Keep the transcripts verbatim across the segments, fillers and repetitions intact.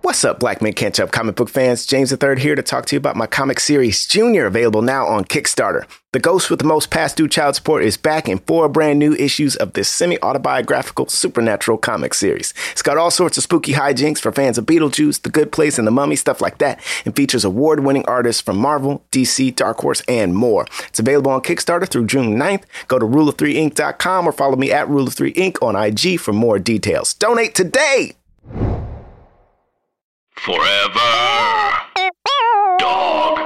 What's up, Black Men Can't Jump comic book fans? James the Third here to talk to you about my comic series, Junior, available now on Kickstarter. The ghost with the most past due child support is back in four brand new issues of this semi-autobiographical supernatural comic series. It's got all sorts of spooky hijinks for fans of Beetlejuice, The Good Place, and The Mummy, stuff like that, and features award-winning artists from Marvel, D C, Dark Horse, and more. It's available on Kickstarter through June ninth. Go to rule of three ink dot com or follow me at rule of three ink on I G for more details. Donate today! Forever. Dog.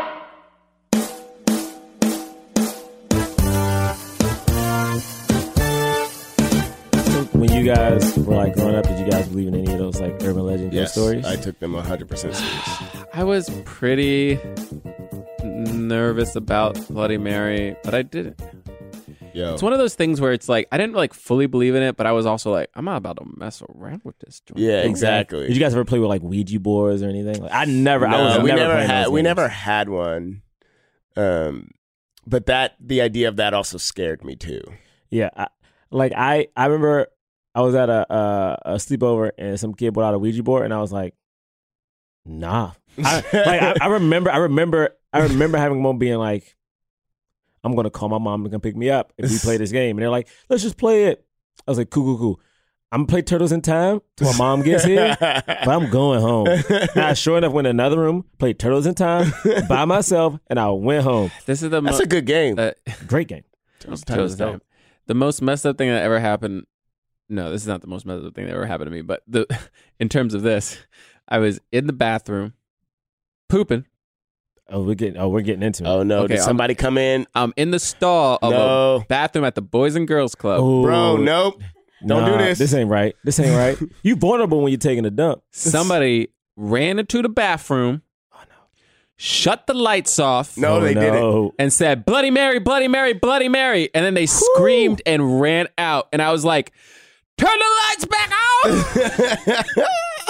When you guys were like growing up, did you guys believe in any of those like urban legend Yes, stories? I took them one hundred percent serious. I was pretty nervous about Bloody Mary, but I didn't. Yo, It's one of those things where it's like I didn't like fully believe in it, but I was also like, I'm not about to mess around with this joint. yeah, exactly. Did you guys ever play with like Ouija boards or anything? Like, I never. No, I was we never, never playing had. those We games. never had one. Um, but that the idea of that also scared me too. Yeah, I, like I, I remember I was at a, a a sleepover and some kid brought out a Ouija board and I was like, nah. I, like I, I remember, I remember, I remember having a moment being like, I'm gonna call my mom to come pick me up if we play this game, and they're like, let's just play it. I was like, cool, cool, cool. I'm gonna play Turtles in Time till my mom gets here, but I'm going home. Now, sure enough, went in another room, played Turtles in Time by myself, and I went home. This is the That's mo- a good game. uh, Great game. Turtles in Turtles Time is in Time. dope. The most messed up thing that ever happened. No, this is not the most messed up thing that ever happened to me. But the in terms of this, I was in the bathroom, pooping. Oh, we're getting. Oh, we're getting into it. Oh no! Okay, Did somebody come in? I'm in the stall of No. a bathroom at the Boys and Girls Club. Ooh. Bro, nope. Don't Nah, do this. This ain't right. This ain't right. You vulnerable when you're taking a dump. Somebody ran into the bathroom, shut the lights off, No, Oh, they didn't. no. and said, Bloody Mary, Bloody Mary, Bloody Mary. And then they screamed and ran out. And I was like, turn the lights back on.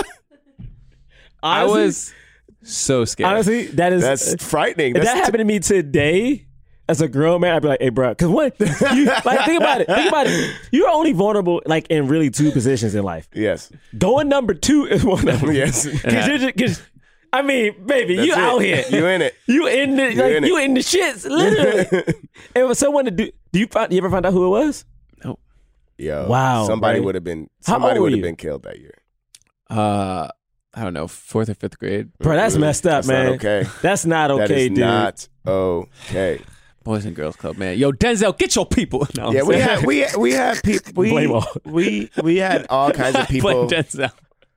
I Honestly- was so scared. Honestly, that is That's frightening. if That's that happened to me today as a grown man, I'd be like, hey, bro, because what? You, like, think about it. Think about it. You're only vulnerable like in really two positions in life. yes, Going number two is one of them. yes. Because you're just, cause, I mean, baby, you That's it. out here. You in it. You in the like, in it. you in the shits, literally. And for someone to do, do you find, you ever find out who it was? nope. Yo, Wow, Somebody right? would have been. How Somebody old were would have you? been killed that year. Uh, I don't know, fourth or fifth grade. Bro, that's messed up, That's man. not okay. That's not okay, that is dude. not okay. Boys and Girls Club, man. Yo, Denzel, get your people. No, I'm Yeah, we saying- had we we had people. We Blame all. we we had all kinds of Blame people Denzel.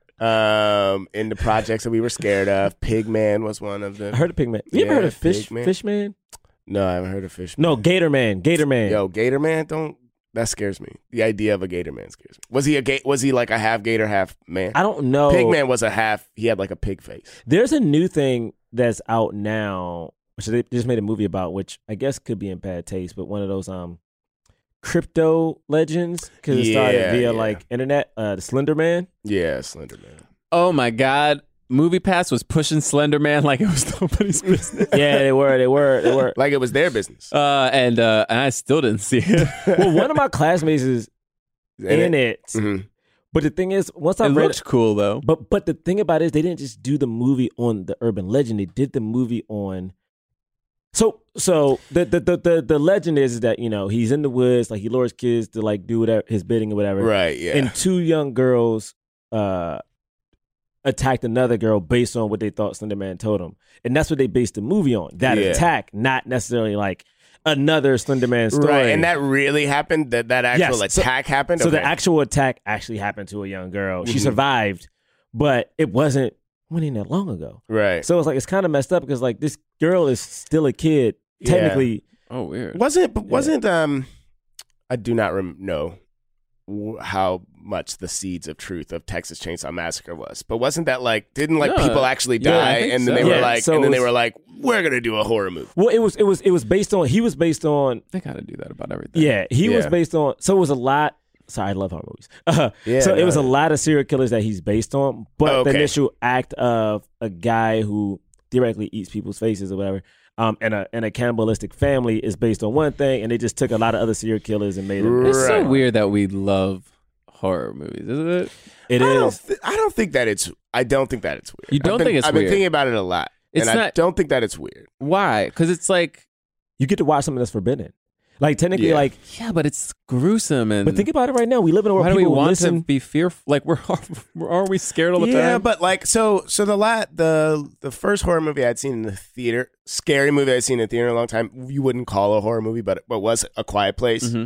um in the projects that we were scared of. Pigman was one of them. I heard of Pigman. You ever Yeah, heard of Fish Pigman. Fishman? No, I haven't heard of Fish. No, Gator Man. Gator Man. Yo, Gator Man, don't. That scares me. The idea of a Gator Man scares me. Was he a ga- Was he like a half Gator, half man? I don't know. Pigman was a half. He had like a pig face. There's a new thing that's out now, which they just made a movie about, which I guess could be in bad taste, but one of those um crypto legends because it started Yeah, via yeah. like internet. Uh, the Slender Man. Yeah, Slender Man. Oh my God. Movie Pass was pushing Slender Man like it was nobody's business. Yeah, they were. They were. They were. Like it was their business. Uh, and uh, and I still didn't see it. Well, one of my classmates is in it, Mhm. but the thing is, once I It read, looked cool though. but but the thing about it is, they didn't just do the movie on the urban legend. They did the movie on. So so the the the the, the legend is, is that you know he's in the woods, like he lures kids to like do whatever his bidding or whatever. Right. Yeah. And two young girls uh, attacked another girl based on what they thought Slender Man told them, and that's what they based the movie on. That Yeah. attack, not necessarily like another Slender Man story. Right, and that really happened. That that actual Yes, so- attack happened. So the Okay. actual attack actually happened to a young girl. She Mhm. survived, but it wasn't wasn't that long ago. right. So it's like it's kind of messed up because like this girl is still a kid. Yeah. Technically, Oh, weird. Wasn't but wasn't um I do not rem- know w- how much the seeds of truth of Texas Chainsaw Massacre was, but wasn't that like didn't like No. people actually Yeah, I die think and then so. they were Yeah, like so and then it they was- were like we're gonna do a horror movie. well, it was it was it was based on he was based on They gotta do that about everything. yeah he was Yeah. based on so it was a lot. Sorry, I love horror movies. Uh, Yeah, so it no, was a yeah. lot of serial killers that he's based on, but the Okay. initial act of a guy who theoretically eats people's faces or whatever, um, and a and a cannibalistic family is based on one thing, and they just took a lot of other serial killers and made them. It's so Right. weird that we love horror movies, isn't it? It I don't, is. th- I don't think that it's. I don't think that it's weird. You don't I've been, think it's I've weird? been thinking about it a lot, It's and I not- don't think that it's weird. Why? Because it's like, You get to watch something that's forbidden. Like technically, Yeah. like, yeah, but it's gruesome and. but think about it right now. We live in a world why do we people want listen. to be fearful? Like we're aren't we scared all the Yeah, time? but like so so the la- the the first horror movie I'd seen in the theater, scary movie I'd seen in the theater in a long time, you wouldn't call a horror movie, but what was A Quiet Place, Mhm.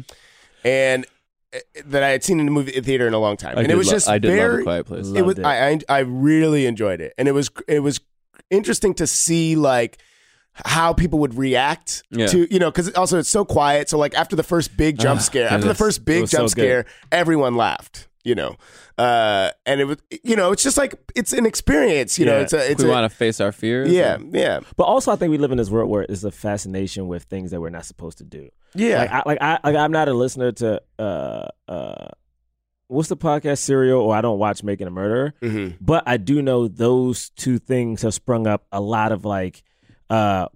and uh, that I had seen in the movie theater in a long time, I and did it was lo- just I did love very. A Quiet Place. Loved It was it. I, I I really enjoyed it, and it was it was interesting to see like how people would react Yeah. to, you know, because also it's so quiet. So like after the first big jump Ah, scare, after the goodness. first It big was so jump good. scare, everyone laughed, you know, uh, and it was, you know, it's just like it's an experience, you know, Yeah. it's a, it's we a, want to face our fears. yeah, and- yeah, But also, I think we live in this world where it's a fascination with things that we're not supposed to do. yeah. Like, I, like I, like I'm not a listener to uh, uh, what's the podcast Serial, or I don't watch Making a Murderer. hmm But I do know those two things have sprung up a lot of like, uh,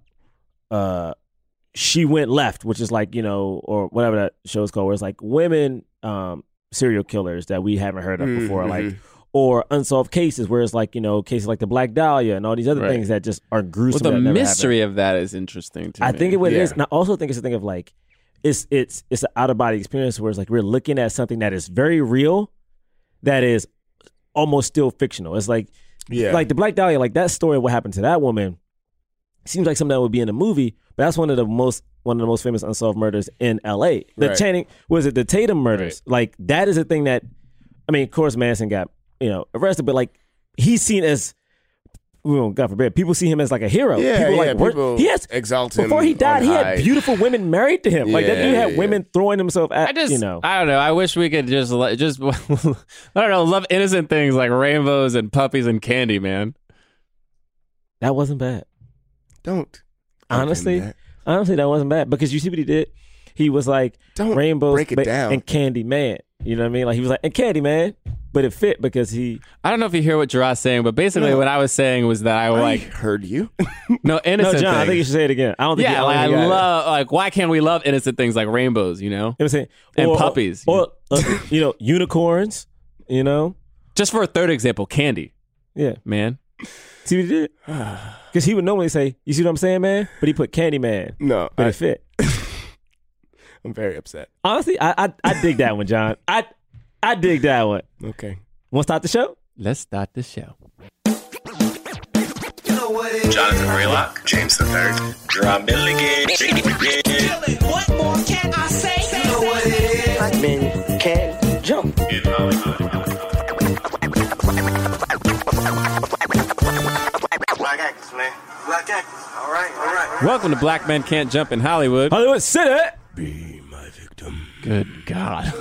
uh, She Went Left, which is like, you know, or whatever that show is called, where it's like women um, serial killers that we haven't heard of before, like, Mhm. or unsolved cases, where it's like, you know, cases like the Black Dahlia and all these other Right. things that just are Well, gruesome. the that never mystery of that is interesting to happened. I me. think it what it Yeah. is, and I also think it's a thing of like, it's it's it's an out of body experience where it's like we're looking at something that is very real, that is almost still fictional. It's like yeah, like the Black Dahlia, like that story of what happened to that woman seems like something that would be in a movie, but that's one of the most one of the most famous unsolved murders in L A. The Right. Channing was it the Tatum murders? Like that is a thing that I mean, of course Manson got, you know, arrested, but like he's seen as well, God forbid, people see him as like a hero. yeah, people yeah. like work- people he has exalt him before he died, on he high. had beautiful women married to him. Like that Yeah, dude had yeah, women throwing himself at I just, you know. I don't know. I wish we could just, let- just, I don't know, love innocent things like rainbows and puppies and candy, man. That wasn't bad. Don't Honestly, Don't, honestly, that wasn't bad because you see what he did. He was like don't rainbows break it ba- down. and Candy Man. You know what I mean? Like he was like and Candy Man, but it fit because he I don't know if you hear what Gerard's saying, but basically No. what I was saying was that I I like, heard you. no, no innocent John. I think you things. should say it again. I don't think. Yeah, you, like I don't think you got it. love, like, why can't we love innocent things like rainbows, you know? You know what I'm saying? and Or- puppies. or, uh, you know, unicorns. You know, Just for a third example, candy, yeah. man. See what he did? Because he would normally say, "You see what I'm saying, man?" But he put Candy Man, No, but I, it fit. I'm very upset. Honestly, I, I I dig that one, John. I I dig that one. Okay. Want to start the show? Let's start the show. Jonathan Raylock, James the Third, Drum Milligan. What more can I say? You know what it is. Black men can jump. In Hollywood. Black actors, man. Black actors. All right, all right. Welcome to Black Men Can't Jump in Hollywood. Hollywood City. Be my victim. Good God.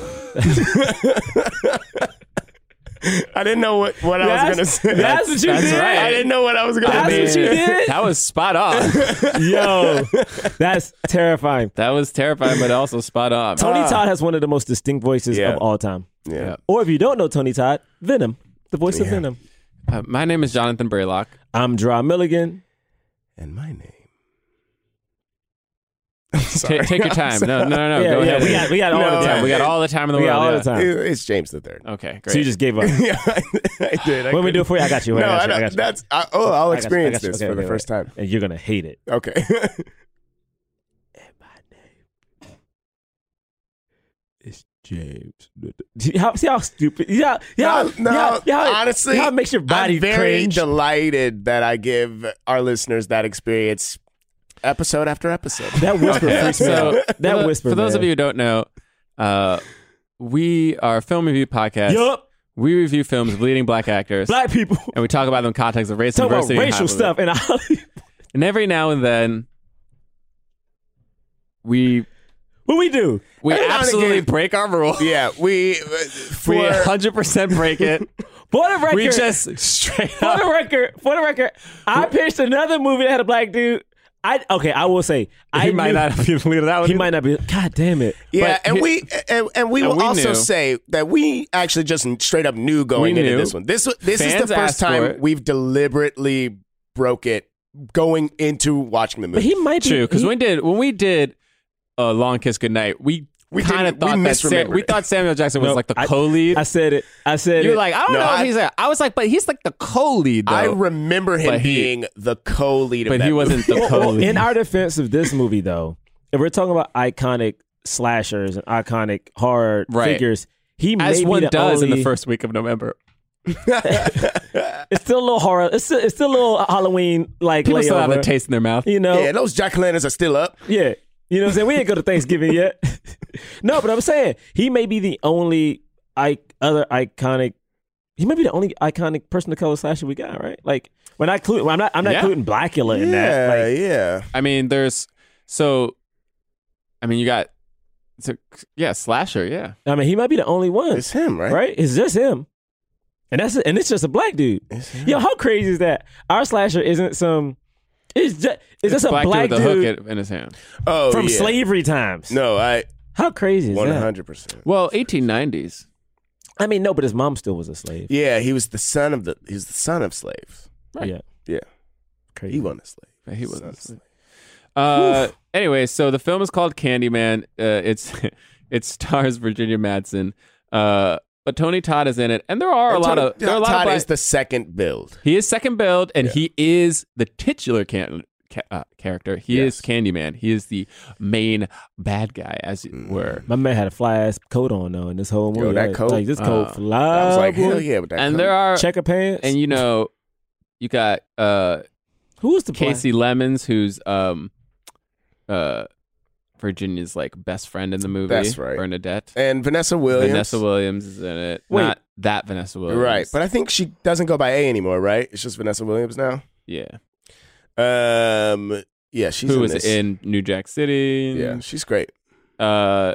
I didn't know what, what I was That's- gonna say. that's what you That's did. right. I didn't know what I was gonna That's do. what you did. That was spot on. Yo, that's terrifying. That was terrifying, but also spot on. Tony Todd has one of the most distinct voices Yeah. of all time. Yeah. Or if you don't know Tony Todd, Venom, the voice of Yeah. Venom. Uh, my name is Jonathan Braylock. I'm Draw Milligan. And my name. Ta- take your time. No, no, no, no. Yeah, Go yeah, ahead. we got we got all No, the time. Yeah, we got all the time in the We got world. all yeah. the time. It's James the Third. Okay, great. So you just gave up. Yeah, I, I did. I When we couldn't- do it for you, I got you. I No, got I you. I don't, got you. that's. I, oh, I'll I got you, I experience got you. this Okay, for the okay, first wait. time. And you're gonna hate it. Okay. And my name is James. See how, see how stupid? Yeah, yeah, no, no, yeah. honestly, how it makes your body I'm very cringe. delighted that I give our listeners that experience episode after episode. That whisper Okay, freaks me so out. for That the- whisper. For those of man. you who don't know, uh, we are a film review podcast. Yup, We review films of leading black actors, black people and we talk about them in context of race, talk about diversity, and racial Hollywood. stuff, and I, And every now and then, we what we do? we Every now and absolutely again- break our rule. Yeah, we uh, for We one hundred percent break it. For the record, we just straight for up. the record, for the record, I pitched another movie that had a black dude. I okay, I will say I He might knew- not be the leader of that one. He might not be. God damn it! yeah, But and he- we and, and we and will we also knew. say that we actually just straight up knew going We into knew. this one. This this is Fans the asked first for time it. we've deliberately broke it going into watching the But movie. he might be True, because he- when we did when we did uh, Long Kiss Goodnight, we We kind of didn't- we thought that Sam, misremembered we it. thought Samuel Jackson was No, like the I- co-lead. I said it. I said you it. were like, I don't No, know I- if he's a, I was like, but he's like the co-lead though. I remember him But he- being the co-lead of but that he wasn't movie. the Well, co-lead. in our defense of this movie, though, if we're talking about iconic slashers and iconic horror Right. figures, he As may one be the does only, in the first week of November. It's still a little horror. It's still, it's still a little Halloween like People still have layover. a taste in their mouth. You know, Yeah, those jack-o'-lanterns are still up. Yeah. You know what I'm saying? We ain't go to Thanksgiving yet. No, but I'm saying he may be the only I- other iconic. He may be the only iconic person of color slasher we got, right? Like, we're not including. I'm not. I'm not Yeah. including Blackula in yeah, that. Like, yeah. I mean, there's so. I mean, you got. It's a, yeah, slasher. Yeah, I mean, he might be the only one, It's him, right? right? It's just him, and that's and it's just a black dude. It's him. Yo, how crazy is that? Our slasher isn't some. It's just. It's, just a black, black dude dude, with a hook in his hand. Oh, from yeah. slavery times. No, I How crazy is one that? hundred percent. Well, eighteen nineties. I mean, no, but his mom still was a slave. Yeah, he was the son of the. He was the son of slaves. Right. Yeah, Yeah, crazy. he wasn't a slave. He Son wasn't. of a slave. Uh, anyway, so the film is called Candyman. Uh, it's it stars Virginia Madsen, uh, but Tony Todd is in it, and there are a And lot Todd- of there are a lot Todd of black- is the second build. he is second build, and Yeah. he is the titular can, ca- uh, character. He Yes. is Candyman. He is the main bad guy, as it were. My man had a fly ass coat on though in this whole movie. Yo, that like, coat, like this coat uh, fly. I was like, boy. hell yeah, with that. And coat. there are, checker pants. and you know, you got uh, who was the Casey Lemons, who's um, uh, Virginia's like best friend in the movie. That's right. Bernadette. and Vanessa Williams. Vanessa Williams is in it. Wait. Not that Vanessa Williams. Right, but I think she doesn't go by A anymore, right? It's just Vanessa Williams now. yeah. Um, yeah, she's Who in was this. in New Jack City. Yeah, she's great. Uh,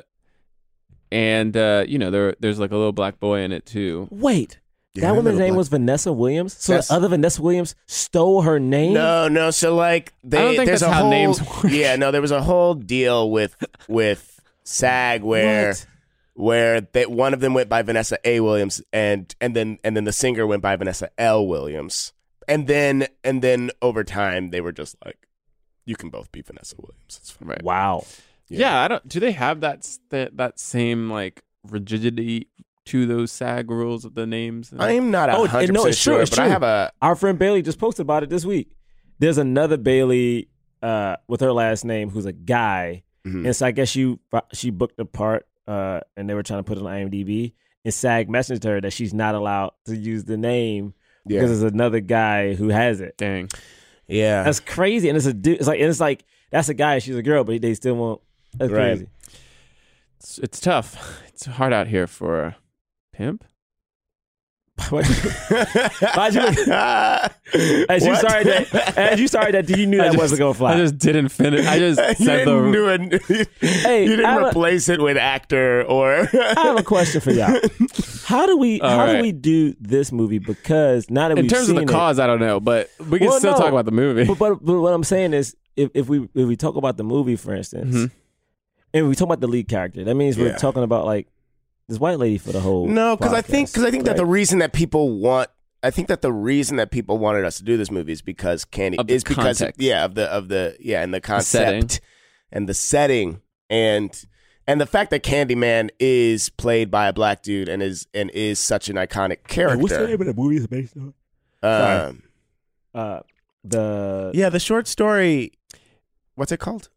and uh, you know, there there's like a little black boy in it too. Wait, Yeah, that woman's little name black- was Vanessa Williams. So That's- the other Vanessa Williams stole her name. No, no. So like, they, I don't think there's that's a how whole, names work. Yeah, no, there was a whole deal with with SAG where What? where they, one of them went by Vanessa A. Williams, and and then and then the singer went by Vanessa L. Williams, and then and then over time they were just like, you can both be Vanessa Williams. It's fine. Right. Wow. Yeah. Yeah. I don't. Do they have that s- that that same like rigidity to those SAG rules of the names? I'm not a Oh, hundred no, percent it's true, sure, it's but I true. have a Our friend Bailey just posted about it this week. There's another Bailey uh, with her last name who's a guy, Mhm. and so I guess she she booked the part, uh, and they were trying to put it on IMDb. And SAG messaged her that she's not allowed to use the name yeah, because there's another guy who has it. Dang. yeah. That's crazy, and it's a dude. It's like and it's like that's a guy. She's a girl, but they still won't. That's Right. crazy. It's, it's tough. It's hard out here for a pimp. Why'd you look- As you What? sorry that as you sorry that you knew I that just- wasn't gonna fly. I just didn't finish. I just you said didn't the. do it. Hey, you didn't I have a- replace it with actor or. I have a question for y'all. How do we All how right. do we do this movie? Because now that In we've terms of seen the it, cause, I don't know, but we can Well, still no. talk about the movie. But, but but what I'm saying is, if, if we if we talk about the movie, for instance, Mhm. and we talk about the lead character, that means we're Yeah. talking about like this white lady for the whole. No, because I think podcast, because I think that the right? reason that people want, I think that the reason that people wanted us to do this movie is because Candy Of the is because context. yeah of the of the yeah and the setting. concept and the setting and and the fact that Candyman is played by a black dude and is and is such an iconic character. What's the name of the movie it's based on? Um, Uh, the yeah, the short story. What's it called?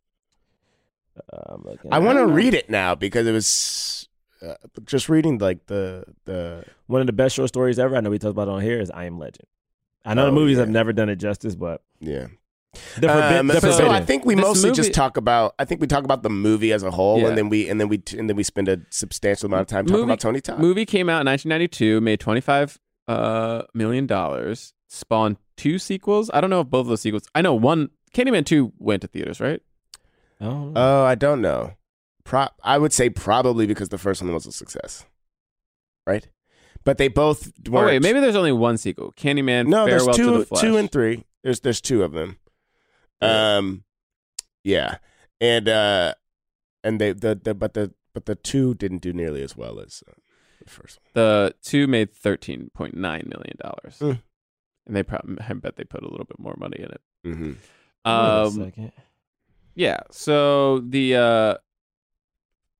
uh, I'm looking- I want to don't know. read it now because it was uh, just reading like the the. One of the best short stories ever. I know we talked about it on here is I Am Legend. I know Oh, the movies yeah. have never done it justice, but Yeah. the forbid, Um, the so forbidden. I think we This mostly movie- just talk about. I think we talk about the movie as a whole, Yeah. and then we and then we and then we spend a substantial amount of time talking Movie- about Tony Todd. Movie came out in nineteen ninety-two, made twenty-five uh, million dollars, spawned two sequels. I don't know if both of those sequels. I know one. Candyman two went to theaters, right? I don't know. Oh, I don't know. Pro- I would say probably because the first one was a success, right? But they both Oh weren't. wait, maybe there's only one sequel. Candyman. no. Farewell There's to two, the Flesh. two and three. There's there's two of them. Um, yeah, and uh, and they the, the but the but the two didn't do nearly as well as uh, the first one. The two made thirteen point nine million dollars, Mm. and they probably I bet they put a little bit more money in it. Mm-hmm. Wait a Um, second. yeah. So the uh,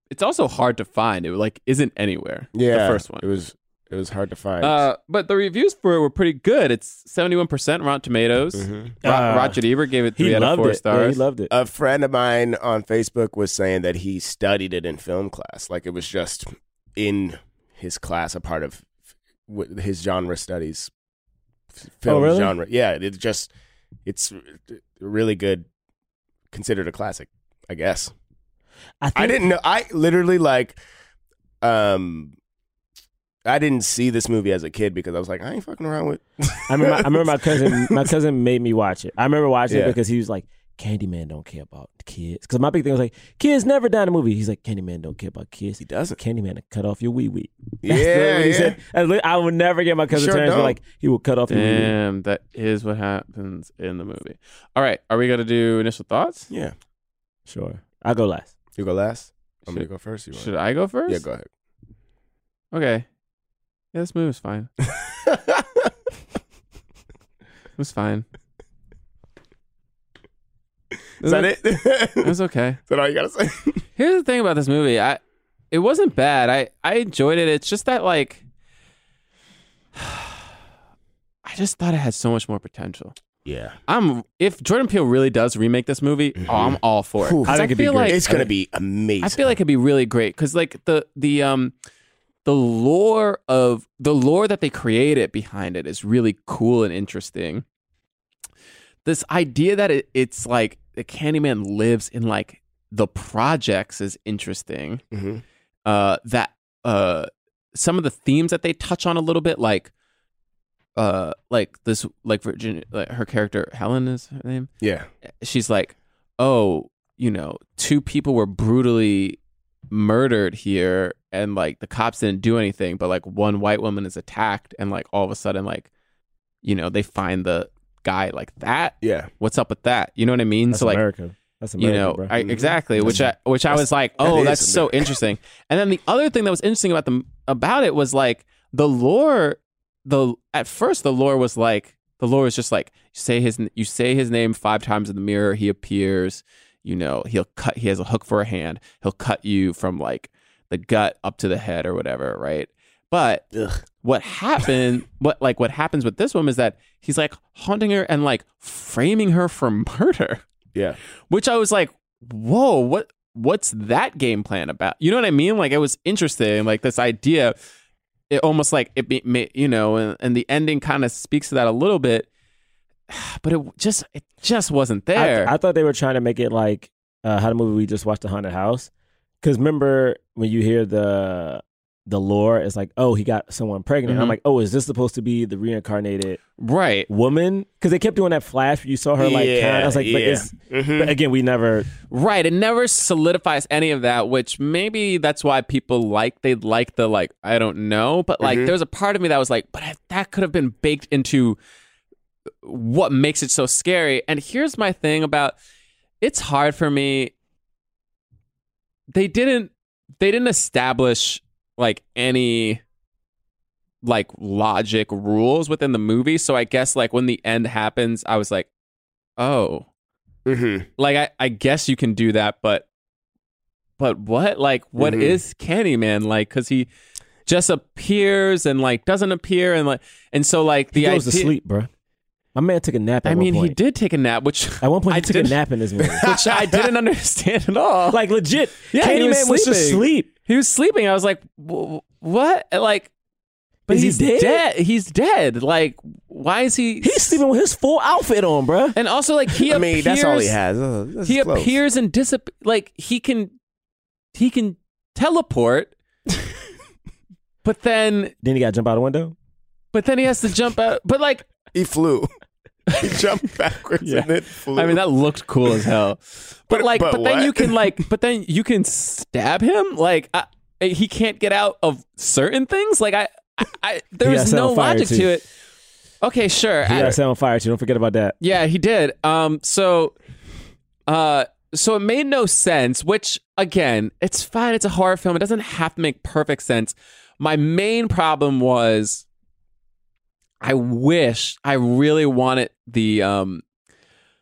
it's also hard to find. It like isn't anywhere. Yeah, the first one. It was it was hard to find. Uh, but the reviews for it were pretty good. It's seventy-one percent Rotten Tomatoes. Mhm. Ro- Uh, Roger Ebert gave it three He out of loved four it. stars. Yeah, he loved it. A friend of mine on Facebook was saying that he studied it in film class. Like it was just in his class, a part of w- his genre studies. f- Film Oh, really? genre. Yeah, it's just, it's really good. Considered a classic, I guess. I, think, I didn't know. I literally like, um, I didn't see this movie as a kid because I was like, I ain't fucking around with. I remember. I remember my cousin. My cousin made me watch it. I remember watching Yeah. it because he was like, "Candyman don't care about kids." Because my big thing was like, "Kids never die in a movie." He's like, "Candyman don't care about kids." He doesn't. Candyman to cut off your wee wee. That's Yeah, what he yeah. said. I li- I would never get my cousin Sure Terrence, but don't. like he will cut off your wee wee. Damn, that is what happens in the movie. All right, are we gonna do initial thoughts? Yeah. Sure, I'll go last. You go last. I'm Should- gonna go first. You want? Should I go first? Yeah, go ahead. Okay. Yeah, this movie was fine. It was fine. Is that it? It Is was okay. that all you gotta say? Here's the thing about this movie. I it wasn't bad. I I enjoyed it. It's just that like I just thought it had so much more potential. Yeah. I'm if Jordan Peele really does remake this movie, oh, I'm all for it. Ooh. 'Cause I think it'd be feel great. like It's gonna be amazing. I feel like it'd be really great because like the the um the lore of the lore that they created behind it is really cool and interesting. This idea that it, it's like the Candyman lives in like the projects is interesting. Mhm. Uh, that uh, some of the themes that they touch on a little bit, like uh, like this, like Virginia, like her character Helen is her name. Yeah. She's like, oh, you know, two people were brutally murdered here and like the cops didn't do anything, but like one white woman is attacked and like all of a sudden like, you know, they find the guy like that. Yeah. What's up with that? You know what I mean? That's so like, America. That's America, you know, bro. I, exactly, which I which I was like, that oh, is that's so America. interesting. And then the other thing that was interesting about the about it was like the lore. The at first the lore was like the lore was just like you say his you say his name five times in the mirror, he appears. You know, he'll cut. He has a hook for a hand. He'll cut you from like the gut up to the head or whatever, right? But Ugh. what happened? What like what happens with this woman is that he's like haunting her and like framing her for murder. Yeah. Which I was like, whoa, what what's that game plan about? You know what I mean? Like it was interesting, like this idea. It almost like it, be, may- you know, and, and the ending kind of speaks to that a little bit, but it just it just wasn't there. I, I thought they were trying to make it like uh, how the movie we just watched, The Haunted House. Because remember when you hear the the lore, it's like, oh, he got someone pregnant. And I'm Mhm. like, oh, is this supposed to be the reincarnated right, woman? Because they kept doing that flash where you saw her like, Yeah, kind of, I was like, but, yeah. it's, Mhm. but again, we never. right. It never solidifies any of that, which maybe that's why people like they like the like I don't know, but like Mhm. there was a part of me that was like, but that could have been baked into what makes it so scary. And here's my thing about it's hard for me. They didn't they didn't establish like any like logic rules within the movie. So I guess like when the end happens, I was like, oh, Mhm. like I, I guess you can do that, but but what? Like what Mhm. is Candyman like? Because he just appears and like doesn't appear and like and so like the He goes idea. to sleep, bro. My man took a nap at I mean, one he point. did take a nap, which At one point, he I took a did- nap in this movie. which I didn't understand at all. like, legit. Yeah, he was Candyman was just sleeping. sleep. He was sleeping. I was like, "Wh- what? Like, but Is he he's dead? dead. He's dead. Like, why is he? He's sleeping with his full outfit on, bro. And also, like, he I mean, appears, that's all he has. Uh, that's He close. appears and disappears. Like, he can, he can teleport, but then, Then he got to jump out the window. but then he has to jump out. But like, He flew. He jumped backwards Yeah. and then flew. I mean, that looked cool as hell. But But- like, but but, then what? you can like, but then you can stab him. Like, I, he can't get out of certain things. Like, I, I, I He there's got set no on fire, logic too. to it. Okay, sure. He I- got set on fire too. Don't forget about that. Yeah, he did. Um, so, uh, so it made no sense. Which again, it's fine. It's a horror film. It doesn't have to make perfect sense. My main problem was, I wish I really wanted the um,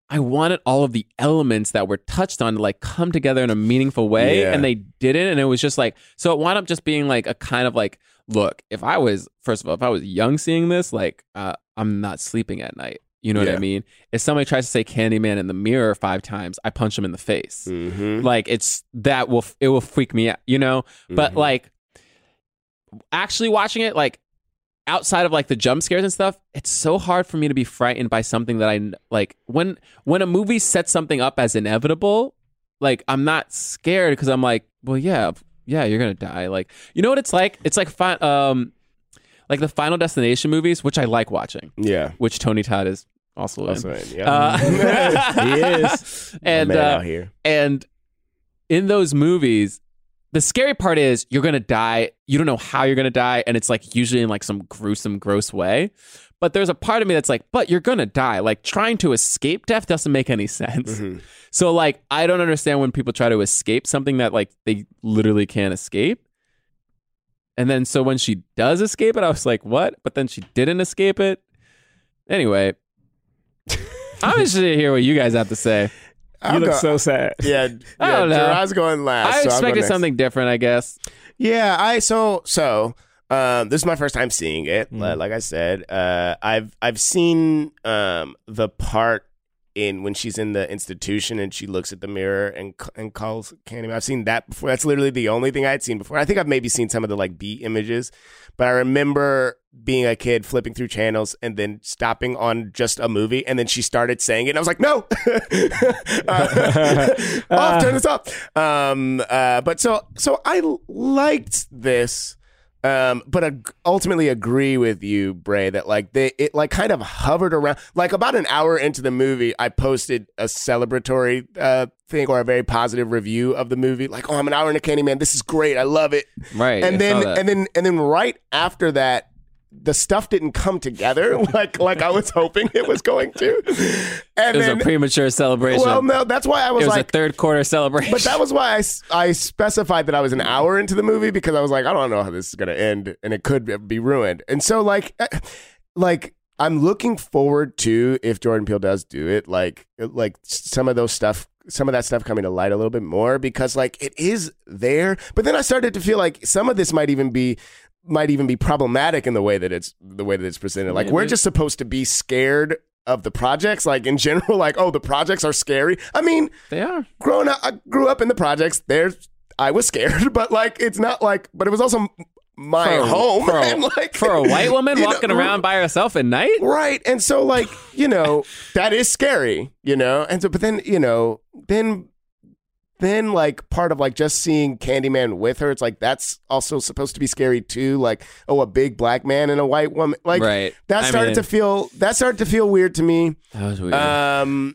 I wanted all of the elements that were touched on to like come together in a meaningful way, Yeah. and they didn't. And it was just like, so it wound up just being like a kind of like, look, if I was, first of all, if I was young seeing this, like, uh, I'm not sleeping at night. You know what Yeah. I mean? If somebody tries to say Candyman in the mirror five times, I punch them in the face. Mm-hmm. Like, it's that will it will freak me out, you know. But Mhm. like, actually watching it, like, outside of like the jump scares and stuff, it's so hard for me to be frightened by something that I like. When when a movie sets something up as inevitable, like, I'm not scared because I'm like, well, yeah, yeah, you're gonna die. Like, you know what it's like? It's like fi- um, like the Final Destination movies, which I like watching, Yeah. which Tony Todd is also in. Also, yeah. Uh, He is. and Man uh, out here. and in those movies, the scary part is you're gonna die. You don't know how you're gonna die, and it's like usually in like some gruesome, gross way. But there's a part of me that's like, but you're gonna die. Like, trying to escape death doesn't make any sense. Mhm. So like, I don't understand when people try to escape something that like they literally can't escape. And then so when she does escape it, I was like, what? But then she didn't escape it. Anyway, I'm interested to hear what you guys have to say. You I'll look go- so sad. Yeah, I yeah, don't know. Gerard's going last. I so I'll go expected next. something different, I guess. Yeah, I so so um this is my first time seeing it. Mm. li- Like I said, uh I've I've seen um the part in when she's in the institution and she looks at the mirror and c- and calls Candyman. I've seen that before. That's literally the only thing I had seen before. I think I've maybe seen some of the like B images, but I remember being a kid flipping through channels and then stopping on just a movie, and then she started saying it and I was like, no. uh, off, turn this up. Um uh but so so I l- liked this. Um, but I ultimately agree with you, Bray, that like they it like kind of hovered around. Like about an hour into the movie, I posted a celebratory uh thing or a very positive review of the movie. Like, oh, I'm an hour into Candyman. This is great. I love it. Right. I And saw then that. and then and then right after that, the stuff didn't come together like like I was hoping it was going to. And It was then, a premature celebration. well, no, that's why I was it was like, a third quarter celebration. but that was why I, s- I specified that I was an hour into the movie because I was like, I don't know how this is going to end and it could be ruined. And so like, eh, like I'm looking forward to if Jordan Peele does do it, like, like some of those stuff, some of that stuff coming to light a little bit more because like it is there. But then I started to feel like some of this might even be might even be problematic in the way that it's the way that it's presented. Like Yeah, we're we- just supposed to be scared of the projects, like in general, like, oh, the projects are scary. I mean, they are. growing up, I grew up in the projects. There's, I was scared, but like, it's not like, but it was also my For a- home. for a, and like, for a white woman you know, walking around by herself at night. right? And so, like, you know, that is scary, you know. And so, but then, you know, then, then like part of like just seeing Candyman with her, it's like that's also supposed to be scary too. Like, oh, a big black man and a white woman, like Right. that I started mean- to feel that started to feel weird to me. That was weird. Um,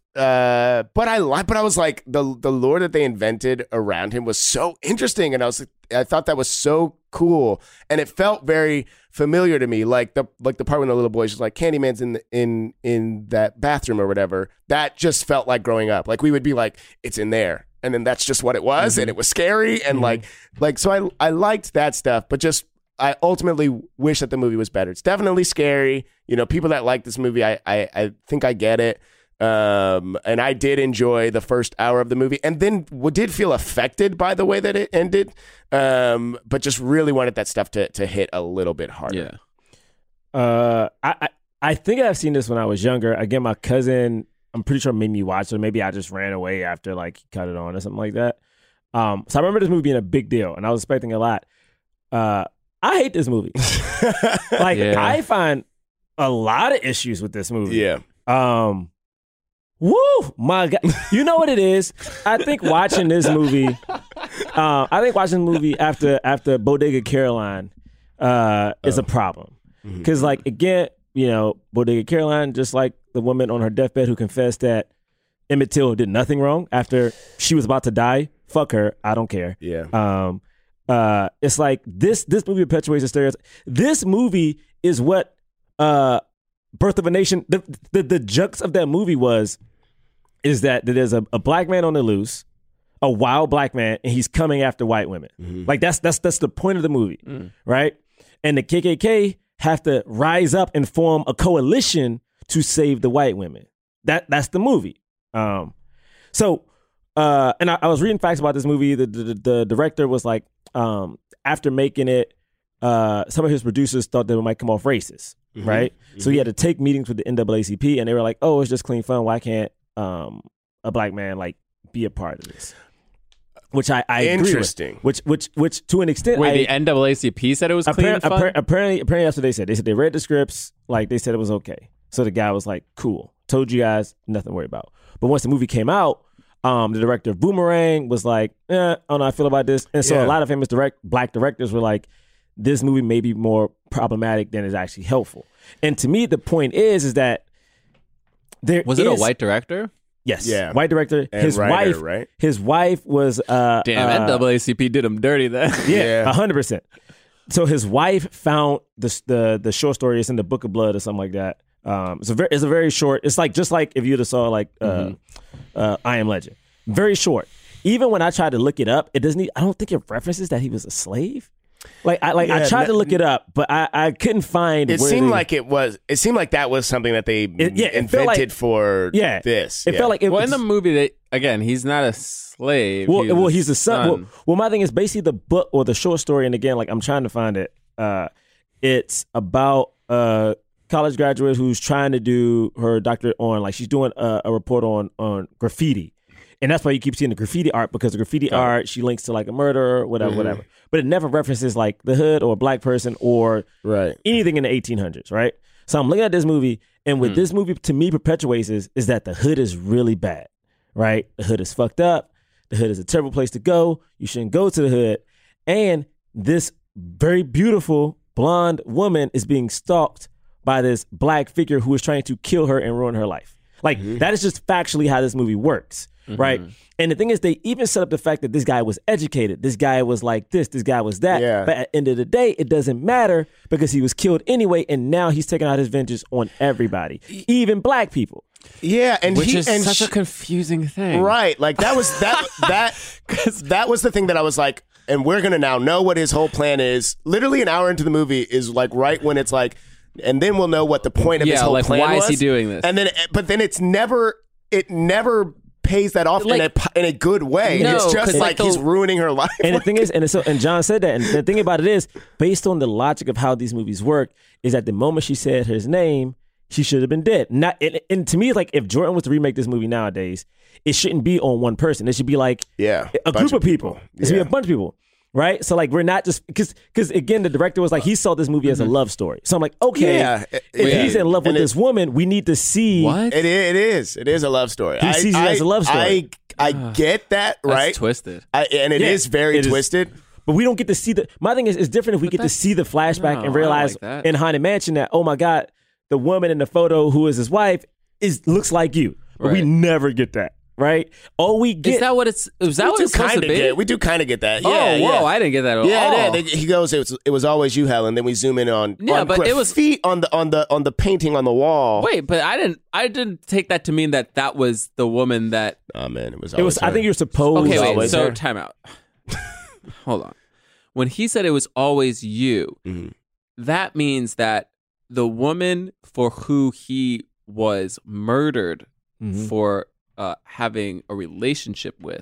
uh, but I like, but I was like, the the lore that they invented around him was so interesting, and I was, I thought that was so cool, and it felt very familiar to me. Like the like the part when the little boy's just like Candyman's in the, in in that bathroom or whatever. That just felt like growing up. Like we would be like, it's in there, and then that's just what it was, Mm-hmm. and it was scary, and like like so I I liked that stuff, but just. I ultimately wish that the movie was better. It's definitely scary. You know, people that like this movie, I I, I think I get it. Um, and I did enjoy the first hour of the movie, and then w- did feel affected by the way that it ended. Um, but just really wanted that stuff to to hit a little bit harder. yeah. Uh, I, I I think I've seen this when I was younger. Again, my cousin, I'm pretty sure made me watch it. Maybe I just ran away after like he cut it on or something like that. Um, so I remember this movie being a big deal, and I was expecting a lot. Uh, I hate this movie. Like Yeah. I find a lot of issues with this movie. Yeah. Um, woo, my God. You know what it is? I think watching this movie, uh, I think watching the movie after after Bodega Caroline uh, is a problem. Because, like, again, you know, Bodega Caroline, just like the woman on her deathbed who confessed that Emmett Till did nothing wrong after she was about to die. Fuck her. I don't care. Yeah. Um, uh, it's like this. This movie perpetuates the stereotype. This movie is what uh, Birth of a Nation. The the the jux of that movie was is that there's a, a black man on the loose, a wild black man, and he's coming after white women. Like that's that's that's the point of the movie, right? And the K K K have to rise up and form a coalition to save the white women. that that's the movie. Um, so uh, and I, I was reading facts about this movie. The the, the director was like, um, after making it, uh, some of his producers thought that it might come off racist, mm-hmm. right? Mm-hmm. So he had to take meetings with the N double A C P, and they were like, "Oh, it's just clean fun. Why can't um, a black man like be a part of this?" Which I, I interesting. Agree with. Which which which to an extent, wait, I, the N double A C P said it was clean appar- fun. appar- apparently, apparently that's what they said. They said they read the scripts, like they said it was okay. So the guy was like, "Cool, told you guys, nothing to worry about." But once the movie came out, um, the director of Boomerang was like, eh, "I don't know how I feel about this," and so Yeah. a lot of famous direct black directors were like, "This movie may be more problematic than is actually helpful." And to me, the point is, is that there was it is- a white director? Yes, Yeah. white director. And his writer, wife, right? His wife was uh, Damn, uh, N double A C P did him dirty then. Yeah, Yeah. a hundred percent. So his wife found the the the short story. It's in the Book of Blood or something like that. Um, it's a very it's a very short. It's like just like if you'd have saw like uh, Mm-hmm. uh, I Am Legend. Very short. Even when I tried to look it up, it doesn't. e- I don't think it references that he was a slave. Like I like I Yeah, tried to n- look it up, but I, I couldn't find. It where seemed they- like it was. It seemed like that was something that they It- yeah, it felt invented like- for yeah this. It yeah. felt like it Well, was in the movie, they again, he's not a slave. Well, he's well, a he's the son. Well, well, my thing is basically the book or the short story, and again, like I'm trying to find it. Uh, it's about a college graduate who's trying to do her doctorate on, like, she's doing a, a report on on graffiti, and that's why you keep seeing the graffiti art, because the graffiti Oh. art she links to like a murderer, whatever, Mhm. whatever. But it never references like the hood or a black person or right. anything in the eighteen hundreds, right? So I'm looking at this movie, and what Hmm. this movie to me perpetuates is, is that the hood is really bad, right? The hood is fucked up. The hood is a terrible place to go. You shouldn't go to the hood. And this very beautiful blonde woman is being stalked by this black figure who is trying to kill her and ruin her life. Like, that is just factually how this movie works, right? And the thing is, they even set up the fact that this guy was educated. This guy was like this. This guy was that. Yeah. But at the end of the day, it doesn't matter because he was killed anyway, and now he's taking out his vengeance on everybody, even black people. Yeah, and which he, is and such sh- a confusing thing, right. Like that was that that that was the thing that I was like, and we're gonna now know what his whole plan is. Literally an hour into the movie is like right when it's like, and then we'll know what the point of his Yeah, whole like, plan why was. is he doing this? And then, but then it's never, it never pays that off Like- in a in a good way. No, it's 'cause, just like, like the- he's ruining her life. And the thing is, and, it's so, and John said that, and the thing about it is, based on the logic of how these movies work, is that the moment she said his name, she should have been dead. Not, and, and to me, it's like if Jordan was to remake this movie nowadays, it shouldn't be on one person. It should be like Yeah, a bunch group of of people. people. It should be Yeah. a bunch of people. Right? So like we're not just because because again the director was like he saw this movie as a love story. So I'm like, okay, Yeah, it- if yeah. he's in love with And it- this woman, we need to see What? It, i- it is. It is a love story. He I, sees it I, as a love story. I, I get that, That's right? twisted. I, and it is Yeah, very it is. twisted. But we don't get to see the. My thing is, it's different if we get to that's- see the flashback no, I and don't realize like that. in Haunted Mansion that oh my god, the woman in the photo who is his wife is looks like you. But we Right. never get that, right? All we get. Is that what it's? Is that we what do it's supposed kind to of be? get. We do kind of get that. oh, Yeah, whoa! yeah. I didn't get that at Yeah, all. yeah. They, he goes. It was. It was always you, Helen. Then we zoom in on. Yeah, on but it was- feet on the on the on the painting on the wall. Wait, but I didn't. I didn't take that to mean that that was the woman that. Oh man, it was. it was. always I her. think you're supposed. Okay, wait. always So her. time out. Hold on. When he said it was always you, Mhm. that means that the woman for who he was murdered Mhm. for uh, having a relationship with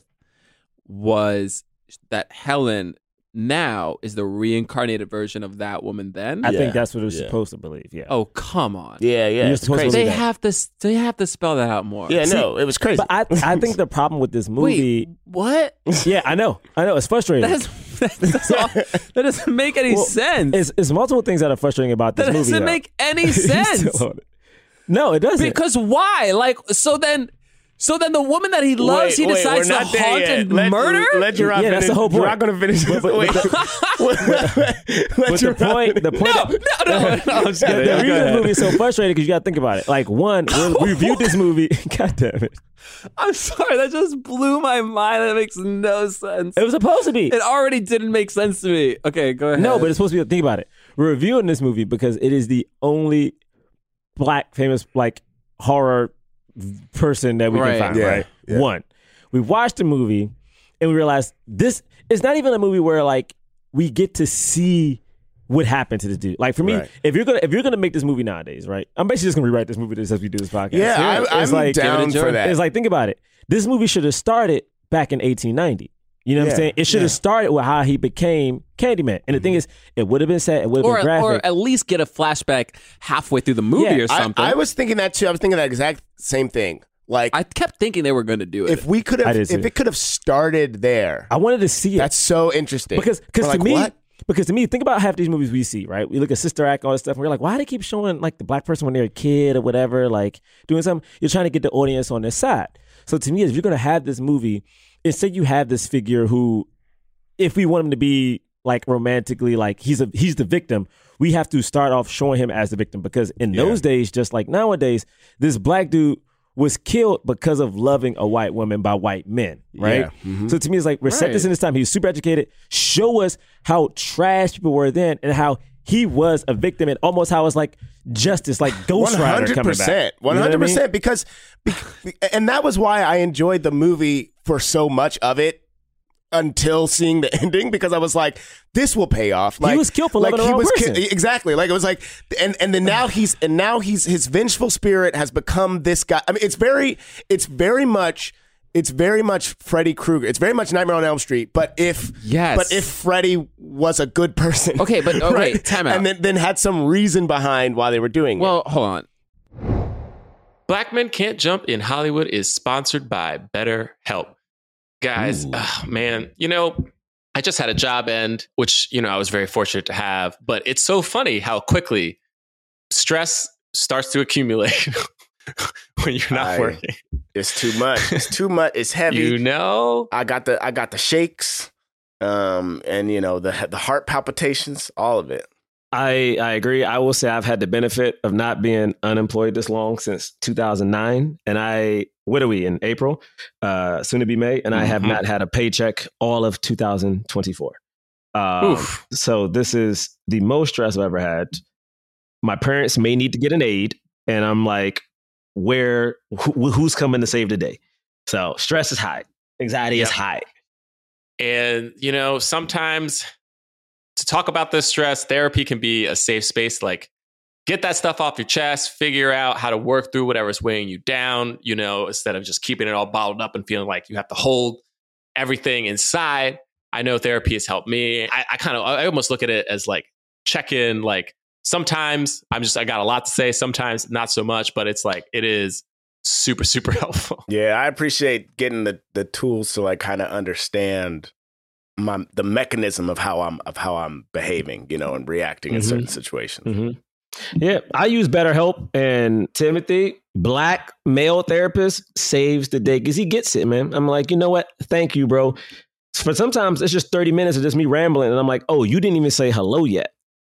was that Helen now is the reincarnated version of that woman then. I Yeah, think that's what it was yeah. supposed to believe. Yeah. Oh, come on. Yeah, yeah. You're It's supposed to crazy. They that. have to s- they have to spell that out more. Yeah, no, it was crazy. But I I think the problem with this movie. Wait, what? Yeah, I know. I know. It's frustrating. That's, that's all, that doesn't make any Well, sense. It's, it's multiple things that are frustrating about this That movie. doesn't though. make any He's sense. still on it. No, it doesn't. Because why? Like, so then, so then the woman that he loves, he Wait, wait, decides we're to not there haunt yet. and Let, murder. Let Gerard Yeah, finish. that's the whole point. Gerard gonna finish this. but- Wait. but Let But the Gerard point, the point, no, no, no, no, I'm just the, kidding. the Go reason this ahead. movie is so frustrating because you got to think about it. Like, one, we we reviewed this movie. God damn it! I'm sorry, that just blew my mind. That makes no sense. It was supposed to be. It already didn't make sense to me. Okay, go ahead. No, but it's supposed to be. Think about it. We're reviewing this movie because it is the only black famous like horror person that we Right. can find. Yeah, Right. yeah. One, we watched the movie and we realized this is not even a movie where like we get to see would happen to this dude. Like for me, Right. if you're gonna if you're gonna make this movie nowadays, right? I'm basically just gonna rewrite this movie as we do this podcast. Yeah, I, it's I'm like down for that. It's like think about it. This movie should have started back in eighteen ninety. You know what Yeah, I'm saying? It should have yeah. started with how he became Candyman. And the thing is, it would have been sad. It would have Or, been graphic. or at least get a flashback halfway through the movie Yeah, or I, something. I was thinking that too. I was thinking that exact same thing. Like I kept thinking they were going to do it. if we could I have, did if too. it could have started there, I wanted to see it. that's so interesting. Because because We're to like, me, what? because to me, think about half these movies we see, right? We look at Sister Act, all this stuff, and we're like, why do they keep showing like the black person when they're a kid or whatever, like doing something? You're trying to get the audience on their side. So to me, if you're gonna have this movie, instead you have this figure who, if we want him to be like romantically, like he's a he's the victim, we have to start off showing him as the victim. Because in Yeah. those days, just like nowadays, this black dude was killed because of loving a white woman by white men, right? Yeah. Mhm. So to me, it's like, we're set this in this time. He was super educated. Show us how trash people were then and how he was a victim and almost how it's like justice, like Ghost Rider coming back. You one know what I hundred mean? percent. Because, be- and that was why I enjoyed the movie for so much of it until seeing the ending, because I was like, this will pay off. Like, was killed for like loving the he wrong was person. ki- exactly. Like it was like, and and then now he's and now he's his vengeful spirit has become this guy. I mean, it's very, it's very much. It's very much Freddy Krueger. It's very much Nightmare on Elm Street. But if Yes. but if Freddy was a good person, Okay, but- okay, right? time out. and then then had some reason behind why they were doing it. well, hold on. Black Men Can't Jump in Hollywood is sponsored by BetterHelp. Guys, oh, man, you know, I just had a job end, which, you know, I was very fortunate to have. But it's so funny how quickly stress starts to accumulate when you're not I- working. It's too much. It's too much. It's heavy. You know? I got the I got the shakes, um, and you know the the heart palpitations, all of it. I, I agree. I will say I've had the benefit of not being unemployed this long since two thousand nine. And I, what are we in April? Uh, soon to be May. And I have Mhm. not had a paycheck all of two thousand twenty-four. Um, Oof. so this is the most stress I've ever had. My parents may need to get an aid. And I'm like, where, who, who's coming to save the day? So stress is high. Anxiety is Yep. high. And, you know, sometimes to talk about this stress, therapy can be a safe space. Like, get that stuff off your chest, figure out how to work through whatever's weighing you down, you know, instead of just keeping it all bottled up and feeling like you have to hold everything inside. I know therapy has helped me. I, I kind of, I almost look at it as like check in. Like, sometimes I'm just, I got a lot to say, sometimes not so much, but it's like, it is super, super helpful. Yeah, I appreciate getting the the tools to like kind of understand my the mechanism of how I'm of how I'm behaving, you know, and reacting in Mhm. certain situations. Mm-hmm. Yeah, I use BetterHelp, and Timothy, black male therapist, saves the day because he gets it, man. I'm like, you know what? Thank you, bro. For sometimes it's just thirty minutes of just me rambling, and I'm like, oh, you didn't even say hello yet.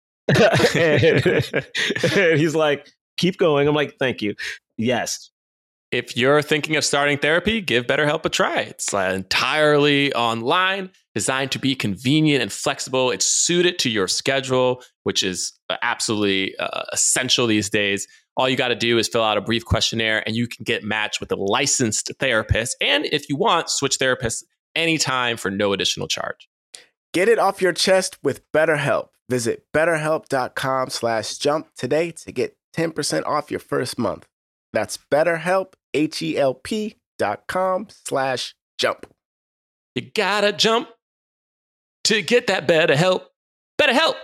and, and he's like, keep going. I'm like, thank you. Yes. If you're thinking of starting therapy, give BetterHelp a try. It's uh, entirely online, designed to be convenient and flexible. It's suited to your schedule, which is uh, absolutely uh, essential these days. All you got to do is fill out a brief questionnaire and you can get matched with a licensed therapist. And if you want, switch therapists anytime for no additional charge. Get it off your chest with BetterHelp. Visit betterhelp.com slash jump today to get ten percent off your first month. That's BetterHelp, H-E-L-P dot com slash jump. You gotta jump to get that better help. Better help.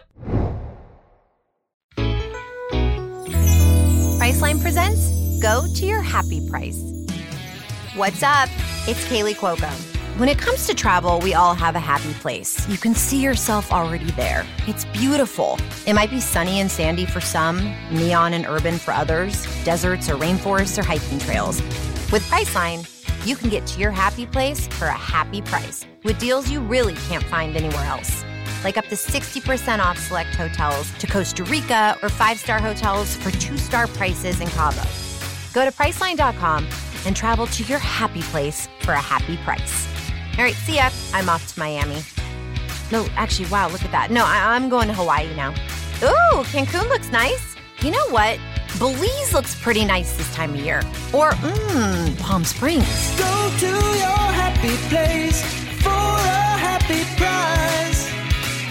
Priceline presents Go to Your Happy Price. What's up? It's Kaylee Cuoco. When it comes to travel, we all have a happy place. You can see yourself already there. It's beautiful. It might be sunny and sandy for some, neon and urban for others, deserts or rainforests or hiking trails. With Priceline, you can get to your happy place for a happy price with deals you really can't find anywhere else. Like up to sixty percent off select hotels to Costa Rica or five-star hotels for two-star prices in Cabo. Go to Priceline dot com and travel to your happy place for a happy price. All right, see ya. I'm off to Miami. No, actually, wow, look at that. No, I- I'm going to Hawaii now. Ooh, Cancun looks nice. You know what? Belize looks pretty nice this time of year. Or, mmm, Palm Springs. Go to your happy place for a happy price.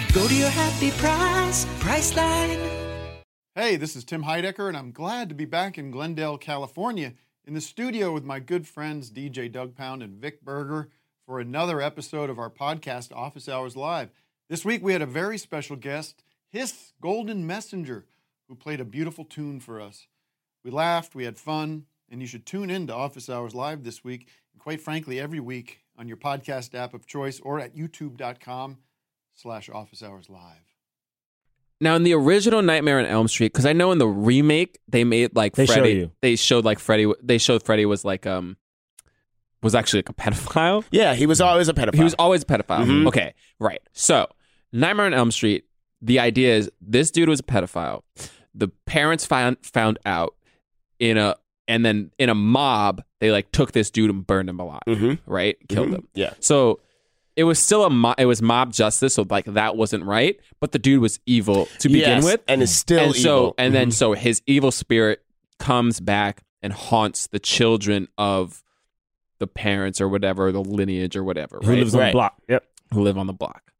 Go to your happy price, Priceline. Hey, this is Tim Heidecker, and I'm glad to be back in Glendale, California, in the studio with my good friends D J Doug Pound and Vic Berger for another episode of our podcast, Office Hours Live. This week we had a very special guest, Hiss Golden Messenger, who played a beautiful tune for us. We laughed, we had fun, and you should tune in to Office Hours Live this week, and quite frankly, every week on your podcast app of choice or at youtube.com slash Office Hours Live. Now, in the original Nightmare on Elm Street, because I know in the remake they made like They show Freddy. you. They showed like Freddy. They showed Freddy was like um was actually like a pedophile. Yeah, he was always a pedophile. He was always a pedophile. Mhm. Okay, right. So Nightmare on Elm Street. The idea is this dude was a pedophile. The parents found found out in a and then in a mob they like took this dude and burned him alive. Mhm. Right, killed Mhm. him. Yeah. So it was still a mo- it was mob justice, so like that wasn't right. But the dude was evil to begin Yes, with, and is still and so evil. and then Mhm. so his evil spirit comes back and haunts the children of the parents or whatever, the lineage or whatever, Who right? lives on the Right. block? Yep. Who live on the block.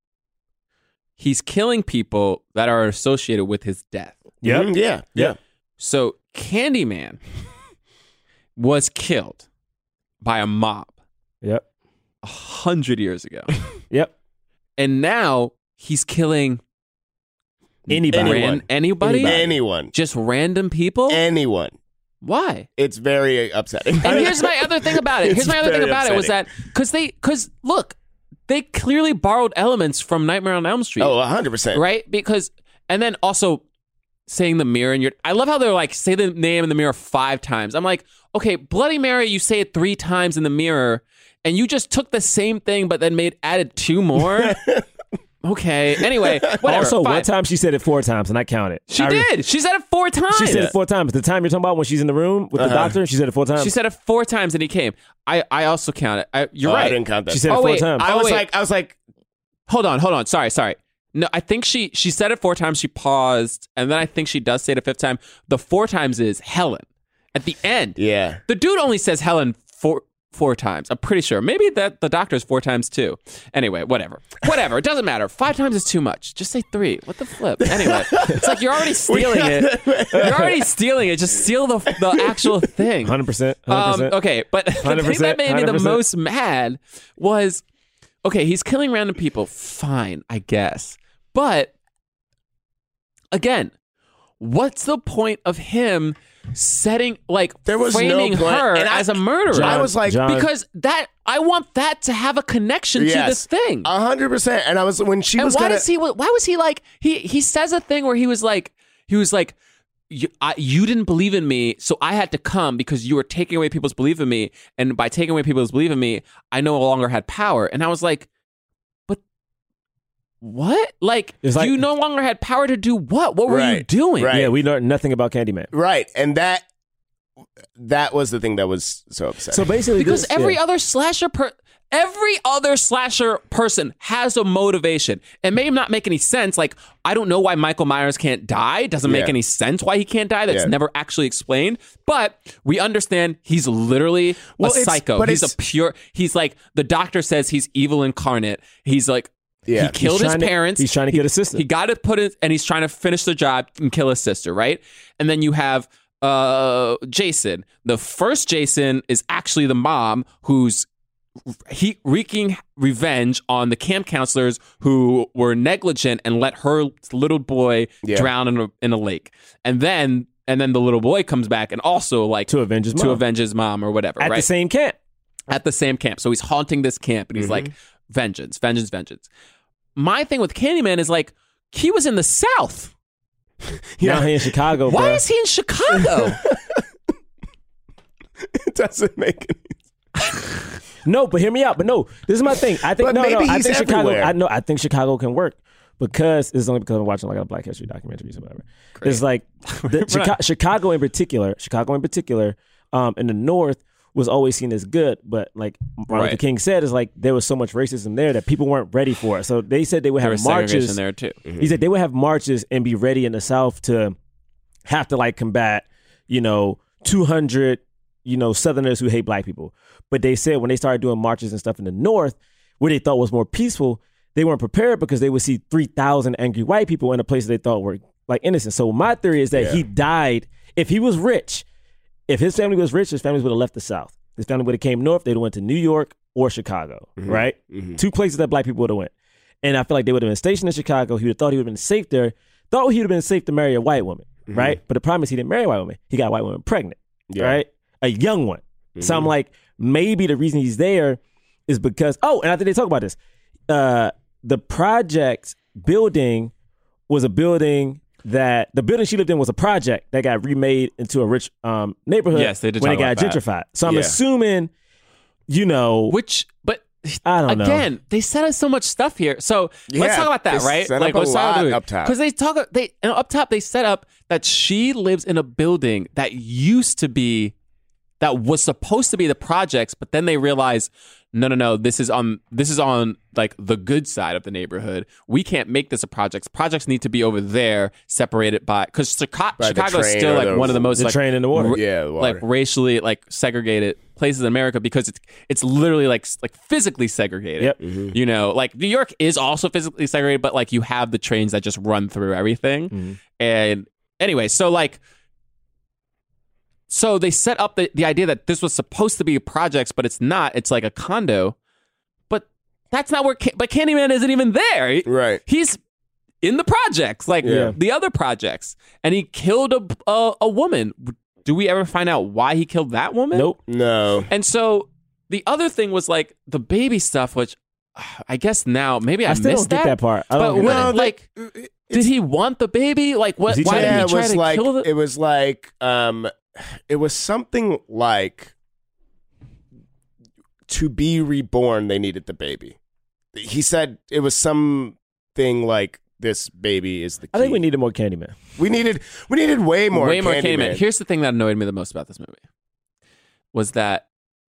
He's killing people that are associated with his death. Yep. Mhm, Yeah. Yeah. So Candyman was killed by a mob Yep. a hundred years ago. Yep. And now he's killing Anybody. ran- Anyone. anybody? Anyone. Just random people? Anyone. Why? It's very upsetting. And here's my other thing about it. Here's It's my other thing very about it was that because they because look, they clearly borrowed elements from Nightmare on Elm Street. Oh, one hundred percent. Right? Because and then also saying the mirror in your I love how they're like say the name in the mirror five times. I'm like, okay, Bloody Mary, you say it three times in the mirror, and you just took the same thing but then made added two more. Okay. Anyway, whatever. Also, fine. one time she said it four times, and I counted. She I re- did. She said it four times. She said it four times. The time you're talking about when she's in the room with the Uh-huh. doctor, she said it four times. She said it four times and he came. I, I also counted. I, you're Oh, right. I didn't count that. She said Oh, it four wait, times. I Oh, was wait. like, I was like, Hold on, hold on. Sorry, sorry. No, I think she she said it four times. She paused, and then I think she does say it a fifth time. The four times is Helen at the end. yeah. The dude only says Helen four four times. I'm pretty sure. Maybe that the doctor's four times too. Anyway, whatever, whatever. It doesn't matter. Five times is too much. Just say three. What the flip? Anyway, it's like you're already stealing it. You're already stealing it. Just steal the the actual thing. one hundred percent. one hundred Um, percent. okay, but the thing one hundred percent, that made me the one hundred percent. most mad was, okay, he's killing random people. Fine, I guess. But again, what's the point of him setting, like, There was no framing point. her And I- as a murderer? I was like, John- because that I want that to have a connection Yes. to this thing. A hundred percent. And I was when she and was why gonna. does he? Why was he like? He he says a thing where he was like, he was like, you, I, you didn't believe in me, so I had to come because you were taking away people's belief in me, and by taking away people's belief in me, I no longer had power. And I was like, but what? Like, It's like- you no longer had power to do what? What were you Right, doing? right. Yeah, we know nothing about Candyman. Right, and that that was the thing that was so upsetting. So basically, Because this- every yeah. other slasher per every other slasher person has a motivation. It may not make any sense. Like, I don't know why Michael Myers can't die. It doesn't make Yeah. any sense why he can't die. That's Yeah. never actually explained. But we understand he's literally Well, a it's- psycho. but He's a it's- pure he's like the doctor says he's evil incarnate. He's like Yeah. he killed He's his trying to- parents. he's trying to He- get his sister. He got to put it and he's trying to finish the job and kill his sister, right? And then you have uh Jason. The first Jason is actually the mom who's he wreaking revenge on the camp counselors who were negligent and let her little boy Yeah. drown in a, in a lake. And then and then the little boy comes back and also like To avenge his to mom. avenge his mom or whatever, at right? the same camp. At the same camp. So he's haunting this camp and he's like, vengeance, vengeance, vengeance. My thing with Candyman is like, he was in the South. Now he in Chicago. Why bruh. is he in Chicago? it doesn't make any No, but hear me out. But no, this is my thing. I think But no, no. maybe I he's think Chicago. everywhere. I know. I think Chicago can work because it's only because I'm watching like a Black History documentaries or whatever. It's like the Chica- Chicago in particular. Chicago in particular, um, in the North was always seen as good, but like Martin Luther Right. King said, is like there was so much racism there that people weren't ready for it. So they said they would There have was segregation marches. there too. He said they would have marches and be ready in the South to have to like combat, you know, two hundred, you know, Southerners who hate black people. But they said when they started doing marches and stuff in the North, where they thought was more peaceful, they weren't prepared because they would see three thousand angry white people in a place they thought were like innocent. So my theory is that Yeah. he died. If he was rich, if his family was rich, his family would have left the South. His family would have came north. They'd have went to New York or Chicago, Mhm. right? Mhm. Two places that black people would have went. And I feel like they would have been stationed in Chicago. He would have thought he would have been safe there. Thought he would have been safe to marry a white woman, Mhm. right? But the problem is he didn't marry a white woman. He got a white woman pregnant, Yeah. right? A young one. So I'm Mhm. like, maybe the reason he's there is because, oh, and I think they talk about this. Uh, the project building was a building that, the building she lived in was a project that got remade into a rich um, neighborhood Yes, they did when it talk got about that. gentrified. So I'm Yeah. assuming, you know, Which, but I don't know. again, they set up so much stuff here. So let's Yeah, talk about that, they right? set up a lot up top. Because they talk, they and up top they set up that she lives in a building that used to be, that was supposed to be the projects, but then they realized, no, no, no, this is on this is on like the good side of the neighborhood. We can't make this a projects. Projects need to be over there, separated by because Chicago, By the Chicago is train still or like the- one of the most the like train in the water. ra- Yeah, the like water. racially like segregated places in America because it's it's literally like s- like physically segregated. Yep. Mhm. You know, like New York is also physically segregated, but like you have the trains that just run through everything. Mhm. And anyway, so like so they set up the, the idea that this was supposed to be projects, but it's not. It's like a condo. But that's not where Ca- but Candyman isn't even there. Right. He's in the projects, like Yeah. the other projects. And he killed a, a a woman. Do we ever find out why he killed that woman? Nope. No. And so the other thing was like the baby stuff, which uh, I guess now maybe I, I still missed don't get that part. I But don't get what, that. like, did he want the baby? Like, what? Was he Why trying- did Yeah, he it try was to like kill the? it was like um, it was something like to be reborn. They needed the baby. He said it was something like this baby is the key. I think we needed more Candyman. we needed we needed way more Way more Candyman. Candyman. Here's the thing that annoyed me the most about this movie was that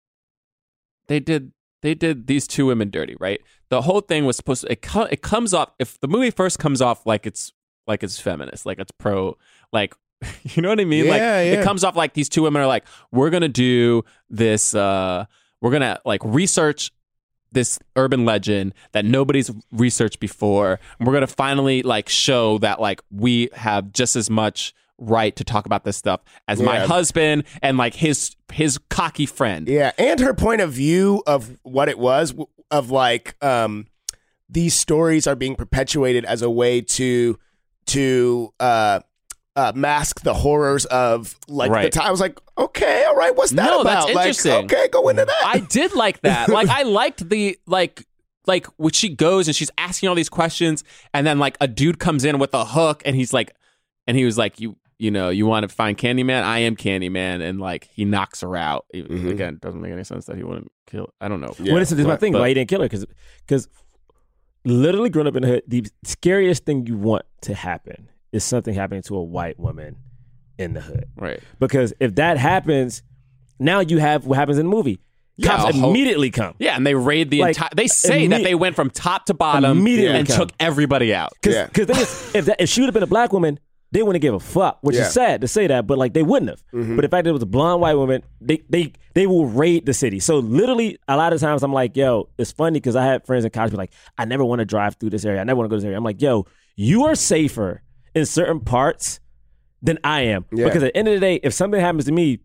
they did they did these two women dirty, right? The whole thing was supposed to it, co- it comes off if the movie first comes off like it's like it's feminist, like it's pro, like you know what I mean? Yeah, like yeah. it comes off like these two women are like, we're gonna do this, uh, we're gonna like research this urban legend that nobody's researched before, and we're gonna finally like show that like we have just as much right to talk about this stuff as my Yeah. husband and like his his cocky friend. Yeah, and her point of view of what it was of like um, these stories are being perpetuated as a way to to uh, uh, mask the horrors of like Right. the time. I was like, okay, all right, what's that No, about? that's Like, interesting. okay, go into that. I did like that. Like I liked the like like when she goes and she's asking all these questions, and then like a dude comes in with a hook, and he's like, and he was like, you you know, you want to find Candyman? I am Candyman, and like he knocks her out. Even, Mhm. Again, it doesn't make any sense that he wouldn't kill. I don't know. Yeah, well, this is my but- thing. but- why he didn't kill her? Because, because literally growing up in the hood, the scariest thing you want to happen is something happening to a white woman in the hood. Right. Because if that happens, now you have what happens in the movie. Yeah, Cops a whole- immediately come. Yeah, and they raid the Like, entire. They say that imme- they went from top to bottom Immediately and come. took everybody out. Because Yeah. if, that, if she would have been a black woman, they wouldn't give a fuck, which Yeah. is sad to say that, but like they wouldn't have. Mhm. But the fact that it was a blonde white woman, they they they will raid the city. So literally, a lot of times I'm like, yo, it's funny because I had friends in college be like, I never want to drive through this area. I never want to go to this area. I'm like, yo, you are safer in certain parts than I am. Yeah. Because at the end of the day, if something happens to me,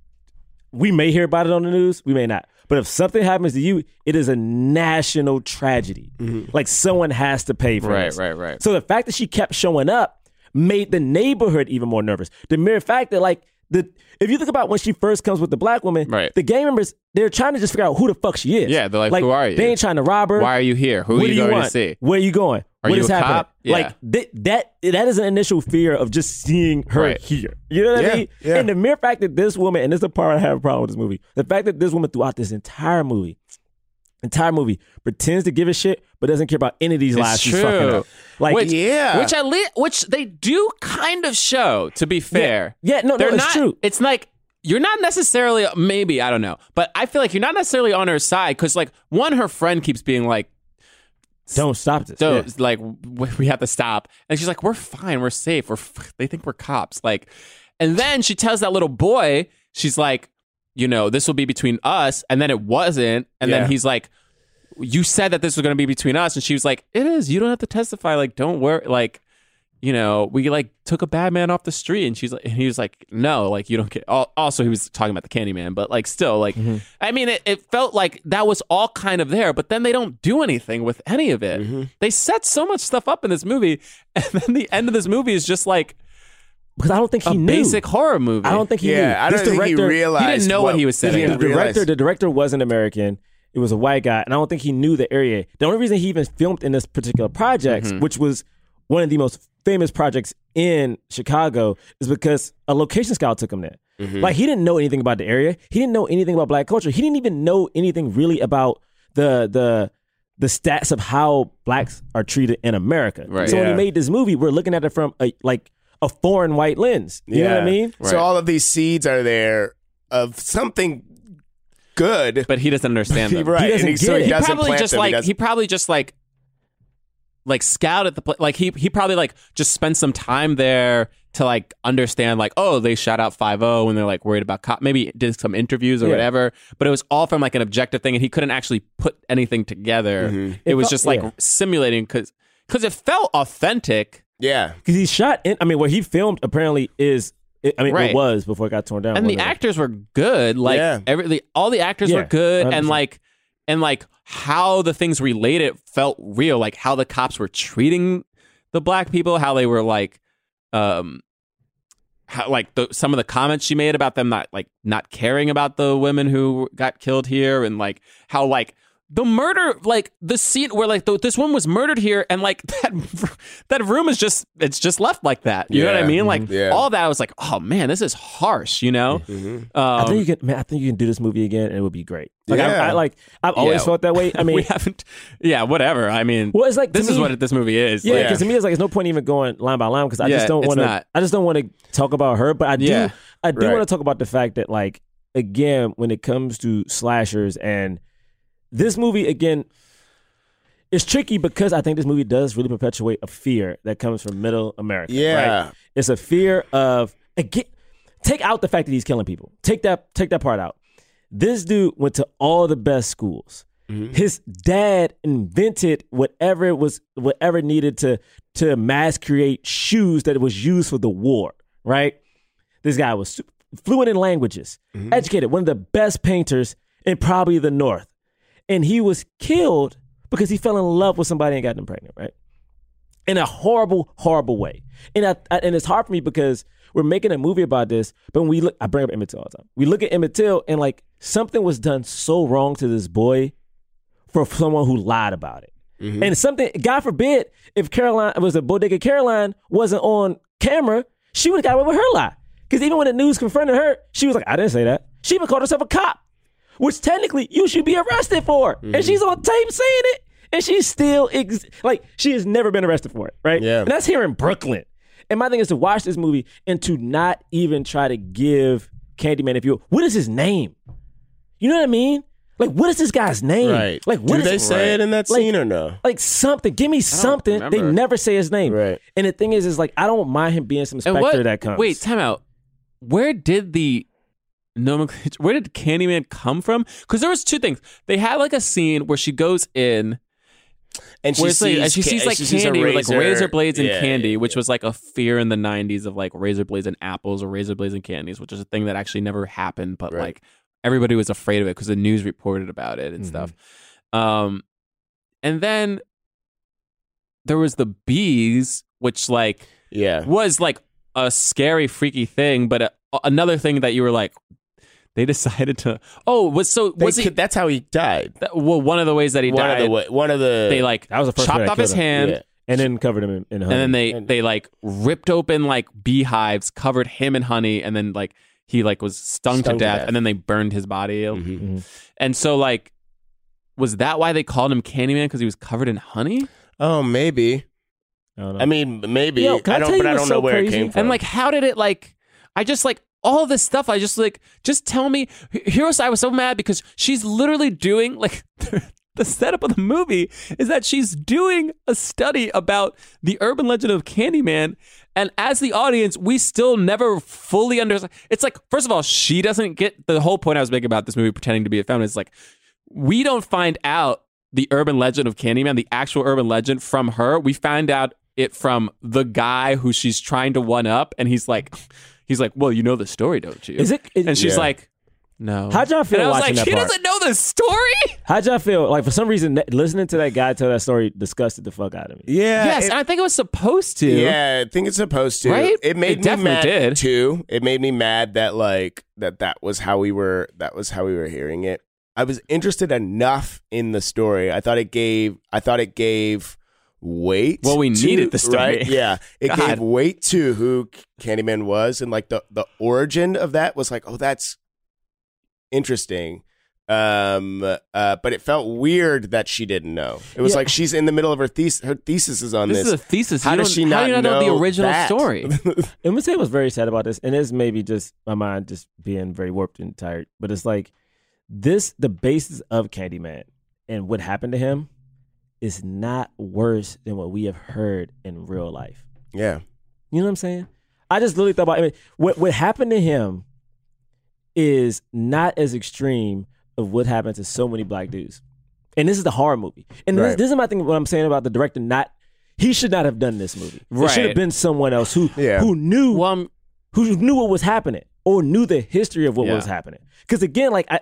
we may hear about it on the news, we may not. But if something happens to you, it is a national tragedy. Like someone has to pay for Right, this. right, right. So the fact that she kept showing up made the neighborhood even more nervous. The mere fact that like the if you think about when she first comes with the black woman, Right. the gang members, they're trying to just figure out who the fuck she is. Yeah, they're like, who are you? They ain't trying to rob her. Why are you here? Who what are you do you going want? to see? Where are you going? Are what you is a happening? cop? Yeah. Like th- that that is an initial fear of just seeing her Right. here. You know what Yeah, I mean? yeah. And the mere fact that this woman, and this is the part I have a problem with this movie, the fact that this woman throughout this entire movie, entire movie, pretends to give a shit, but doesn't care about any of these It's lives she's true. fucking up. Like, which, yeah. which at least, which they do kind of show. To be fair, yeah, no, no, They're it's not, true. It's like you're not necessarily, maybe I don't know, but I feel like you're not necessarily on her side because, like, one, her friend keeps being like, don't stop this. "Don't Yeah. like w- we have to stop," and she's like, "We're fine, we're safe, we're f- they think we're cops." Like, and then she tells that little boy, she's like, "You know, this will be between us," and then it wasn't, and Yeah. then he's like, you said that this was going to be between us. And she was like, it is. You don't have to testify. Like, don't worry. Like, you know, we like took a bad man off the street. And she's like, and he was like, no, like, you don't get. Also, he was talking about the Candyman, but like, still, like, mm-hmm. I mean, it, it felt like that was all kind of there, but then they don't do anything with any of it. Mm-hmm. They set so much stuff up in this movie. And then the end of this movie is just like, because I don't think he a knew. basic horror movie. I don't think he yeah, knew. I don't this think director, he realized. He didn't know what, what he was saying. The director, the director wasn't American. It was a white guy, and I don't think he knew the area. The only reason he even filmed in this particular project, mm-hmm. which was one of the most famous projects in Chicago, is because a location scout took him there. Mm-hmm. Like, he didn't know anything about the area. He didn't know anything about black culture. He didn't even know anything really about the the the stats of how blacks are treated in America. Right. So yeah. when he made this movie, we're looking at it from a like a foreign white lens. You yeah. know what I mean? So right. all of these seeds are there of something good, but he doesn't understand them. right? He doesn't and he, get so he, it. He doesn't probably plant just them. like he, he probably just like like scouted the place. Like he he probably like just spent some time there to like understand like, oh, they shot out five oh when they're like worried about cop. Maybe did some interviews or yeah. whatever, but it was all from like an objective thing, and he couldn't actually put anything together. Mm-hmm. It, it was felt, just like yeah. simulating because because it felt authentic. Yeah, because he shot in. I mean, what he filmed apparently is. It, I mean, right. it was before it got torn down. And the actors were good. Like yeah. every the, all the actors yeah, were good, one hundred percent. and like and like how the things related felt real. Like how the cops were treating the black people, how they were like, um, how like the, some of the comments she made about them not like not caring about the women who got killed here, and like how like. The murder, like the scene where like the, this woman was murdered here, and like that that room is just it's just left like that. You yeah. know what I mean? Like yeah. all that, I was like, oh man, this is harsh. You know? Mm-hmm. Um, I think you can. Man, I think you can do this movie again, and it would be great. Like yeah. I, I like I've always yeah. felt that way. I mean, we haven't. Yeah, whatever. I mean, well, it's like this me, is what this movie is. Yeah, like, because to me, it's like it's no point even going line by line because I Yeah, just don't it's want to. not. I just don't want to talk about her, but I do. Yeah. I do Right. want to talk about the fact that, like, again, when it comes to slashers and this movie, again. It's tricky because I think this movie does really perpetuate a fear that comes from middle America. Yeah. Right? It's a fear of, again, take out the fact that he's killing people. Take that take that part out. This dude went to all the best schools. Mm-hmm. His dad invented whatever it was, whatever needed to, to mass create shoes that was used for the war, right? This guy was fluent in languages, mm-hmm. educated, one of the best painters in probably the North. And he was killed because he fell in love with somebody and got them pregnant, right? In a horrible, horrible way. And I, I, and it's hard for me because we're making a movie about this, but when we look, I bring up Emmett Till all the time. We look at Emmett Till and like something was done so wrong to this boy for someone who lied about it. Mm-hmm. And something, God forbid, if Caroline, it was a Bodega Caroline wasn't on camera, she would have got away with her lie. Because even when the news confronted her, she was like, I didn't say that. She even called herself a cop. Which technically you should be arrested for. Mm-hmm. And she's on tape saying it. And she's still, ex- like, she has never been arrested for it, right? Yeah. And that's here in Brooklyn. And my thing is to watch this movie and to not even try to give Candyman, if you will, what is his name? You know what I mean? Like, what is this guy's name? Right. Like, what Do is they it? say right. it in that Like- scene or no? Like something. Give me something. They remember. never say his name. Right. And the thing is, is like, I don't mind him being some and specter what, that comes. Wait, time out. Where did the nomenclature, where did Candyman come from? Because there was two things. They had like a scene where she goes in And she where it's sees, like, and she ca- sees like she sees a candy, with, like razor. razor blades and Yeah, candy, yeah, which yeah. was like a fear in the nineties of like razor blades and apples or razor blades and candies, which is a thing that actually never happened, but Right. like everybody was afraid of it because the news reported about it and Mhm. stuff. Um, and then there was the bees, which like Yeah. was like a scary, freaky thing, but a, another thing that you were like, they decided to. Oh, was so They was he? could- that's how he died. That, well, one of the ways that he One died, of the wa- one of the they like That was the first way chopped I off his killed him. hand. Yeah. And then covered him in, in honey. And then they And- they like ripped open like beehives, covered him in honey, and then like he like was stung, Stung to, to death, death. and then they burned his body. Mhm. Mhm. And so like, was that why they called him Candyman? Because he was covered in honey? Oh, maybe. I don't know. I mean, maybe. Yo, can I I tell don't, you but I what's don't so know where crazy? it came from. And like, how did it like? I just like all this stuff. I just like just tell me. Here's I was so mad because she's literally doing like. The setup of the movie is that she's doing a study about the urban legend of Candyman. And as the audience, we still never fully understand. It's like, first of all, she doesn't get the whole point I was making about this movie pretending to be a feminist. Like, we don't find out the urban legend of Candyman, the actual urban legend from her. We find out it from the guy who she's trying to one up, and he's like, he's like, well, you know the story, don't you? Is it? Is, and she's yeah. like, no. How'd y'all feel and I was watching like, that she part? doesn't know the story? How'd y'all feel? Like, for some reason, that- listening to that guy tell that story disgusted the fuck out of me. Yeah. Yes, it- and I think it was supposed to. Yeah, I think it's supposed to. Right? It made It me definitely mad did. too. It made me mad that like that that was how we were that was how we were hearing it. I was interested enough in the story. I thought it gave I thought it gave weight. Well, we to- needed the story. Right? Yeah. It God. gave weight to who Candyman was, and like the the origin of that was like, oh, that's interesting. Um, uh, but it felt weird that she didn't know. It was Yeah. like she's in the middle of her thesis. Her thesis is on This this. is a thesis. How You does don't- she how not do you not know, the know original that? story? And Mateo was very sad about this, and it's maybe just my mind just being very warped and tired. But it's like this: the basis of Candyman and what happened to him is not worse than what we have heard in real life. Yeah. You know what I'm saying? I just literally thought about I mean, what what happened to him is not as extreme of what happened to so many black dudes. And this is the horror movie. And this, Right. this is my thing. What I'm saying about the director, not he should not have done this movie. It should have Right. been someone else who Yeah. who knew Well, I'm- who knew what was happening or knew the history of what Yeah. was happening. Because again, like I,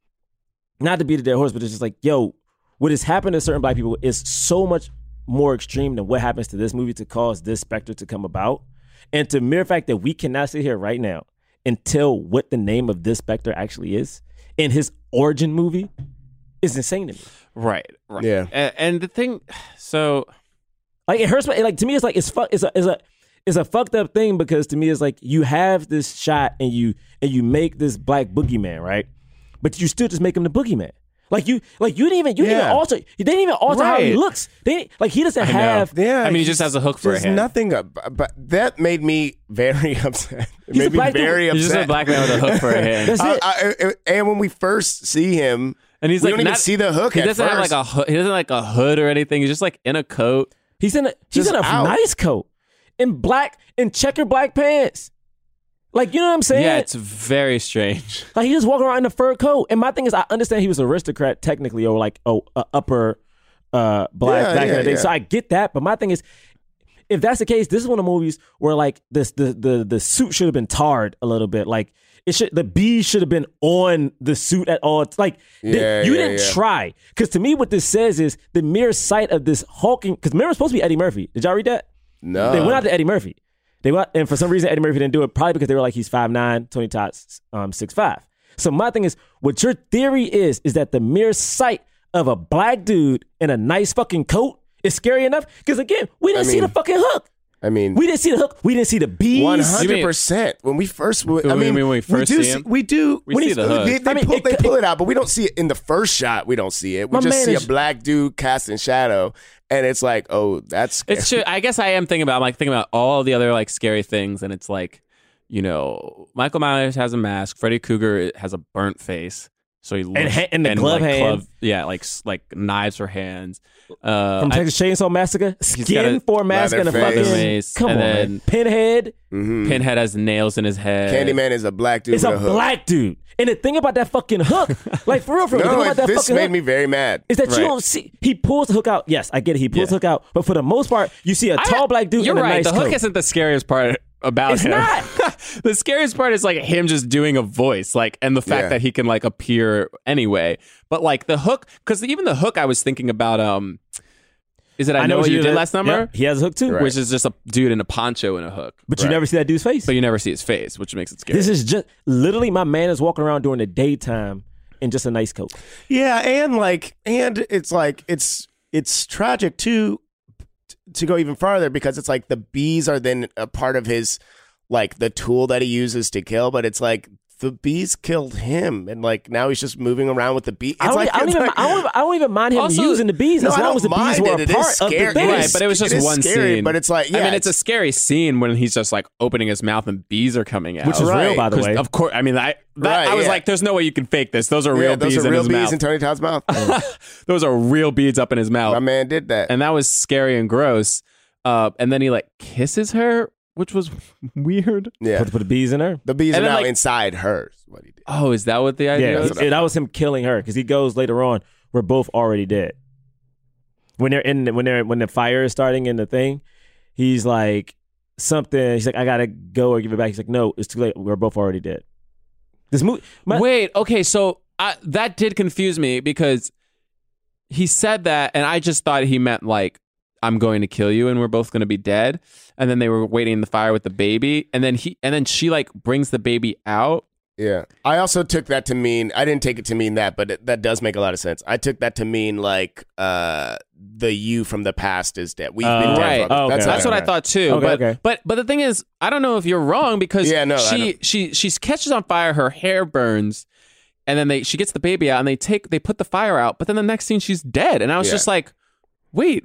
not to beat a dead horse, but it's just like, yo, what has happened to certain black people is so much more extreme than what happens to this movie to cause this specter to come about. And to mere fact that we cannot sit here right now and tell what the name of this specter actually is in his origin movie is insane to me. right, right. Yeah. And, and the thing, so Like it hurts. my- Like to me, it's like it's fuck. It's a it's a it's a fucked up thing because to me, it's like you have this shot and you and you make this black boogeyman, right? But you still just make him the boogeyman. Like you, like you didn't even you didn't even Yeah. alter. You didn't even alter how he Right. looks. They like he doesn't I know. have. Yeah, I mean, he he's- just has a hook for a There's hand. nothing, ab- but that made me very upset. It He's a made me black dude. very he's upset. just a black man with a hook for a hand. That's I- it. I- I- and when we first see him, And he's we like, don't even not- see the hook. He at doesn't have first. like a hood. He doesn't have like a hood or anything. He's just like in a coat. He's in a he's Just in a out. nice coat, in black in checker black pants. Like you know what I'm saying? Yeah, it's very strange. Like he just walking around in a fur coat. And my thing is, I understand he was an aristocrat technically, or like oh, uh, upper uh, black Yeah, back in yeah, the day. yeah. So I get that. But my thing is, if that's the case, this is one of the movies where like this the the the suit should have been tarred a little bit. Like it should the bees should have been on the suit at all. Like they- Yeah, you yeah, didn't yeah. try. Because to me, what this says is the mere sight of this hulking. Because remember, it's supposed to be Eddie Murphy. Did y'all read that? no. They went out to Eddie Murphy. They went, and for some reason Eddie Murphy didn't do it. Probably because they were like he's five nine, Tony Todd's um six five. So my thing is, what your theory is, is that the mere sight of a black dude in a nice fucking coat is scary enough. Because again, we didn't I see mean, the fucking hook. I mean, We didn't see the hook. We didn't see the bees. one hundred percent. When we first, I When we- mean, when we first do see him? we do. We when see he's- the hook. They, they I mean, pull, it- they it- pull it out, but we don't see it in the first shot. We don't see it. We My just man see is- a black dude casting shadow, and it's like, oh, that's It's true. I guess I am thinking about. I'm like thinking about all the other like scary things, and it's like, you know, Michael Myers has a mask. Freddy Krueger has a burnt face, so he looks, ha- and the glove like, hand. yeah, like s- like knives for hands. Uh, From I- Texas Chainsaw Massacre, got skin a for a mask and a Leatherface. fucking Leatherface, come and on, then- man. Pinhead. Mhm. Pinhead has nails in his head. Candyman is a black dude It's with a a hook. black dude. And the thing about that fucking hook, like for real, for real, the thing No, about it, that this fucking made hook me very mad. is that Right. you don't see. He pulls the hook out. Yes, I get it. He pulls Yeah. the hook out, but for the most part, you see a I- tall black dude You're in a right. nice the hook coat. isn't the scariest part about It's him. not. The scariest part is like him just doing a voice, like, and the fact Yeah. that he can like appear anyway. But like the hook, because even the hook, I was thinking about. Um, is it I, know, what you did last number? Yep, he has a hook too, Right. Which is just a dude in a poncho and a hook, but you Right. never see that dude's face. but you never see his face, which makes it scary. This is just literally my man is walking around during the daytime in just a nice coat. Yeah, and like, and it's like it's it's tragic too t- to go even farther because it's like the bees are then a part of his like the tool that he uses to kill, but it's like the bees killed him, and like now he's just moving around with the bee. It's I don't, like, I, don't it's even, like- I, don't, I don't even mind him Also- using the bees No, as I long don't as the bees mind were it. a It is part of scary. the It thing. is- Right, but it was just is one scary, scene. but it's like, yeah, I mean, it's, a scary scene when he's just like opening his mouth and bees are coming out, Which is real, Right. by the 'Cause way. Of course, I mean, I that, Right, I was yeah. like, "There's no way you can fake this. Those are yeah, real those bees are in real his bees mouth. in Tony Todd's mouth. Those are real beads up in his mouth." My man did that. And that was scary and gross. Uh, and then he like kisses her, which was weird. yeah, Put, put the bees in her. the bees And are then, now like- inside her. is What he did. Oh, is that what the idea Yeah, is? he- that was him killing her because he goes later on. We're both already dead. when they're in when they're when the fire is starting in the thing, he's like something. He's like, I gotta go or give it back. He's like, no, it's too late. We're both already dead. This movie. My- Wait, okay, so I, that did confuse me because he said that, and I just thought he meant like, I'm going to kill you, and we're both going to be dead. And then they were waiting in the fire with the baby, and then he and then she like brings the baby out. Yeah. I also took that to mean, I didn't take it to mean that, but it, that does make a lot of sense. I took that to mean like uh, the you from the past is dead. We've Uh, been dead. Right. for- Oh, okay. That's That's what okay. I thought too. Okay, but, okay. but but the thing is, I don't know if you're wrong because Yeah, no, I she don't. she she she catches on fire, her hair burns, and then they she gets the baby out and they take they put the fire out, but then the next scene she's dead, and I was Yeah. just like, wait,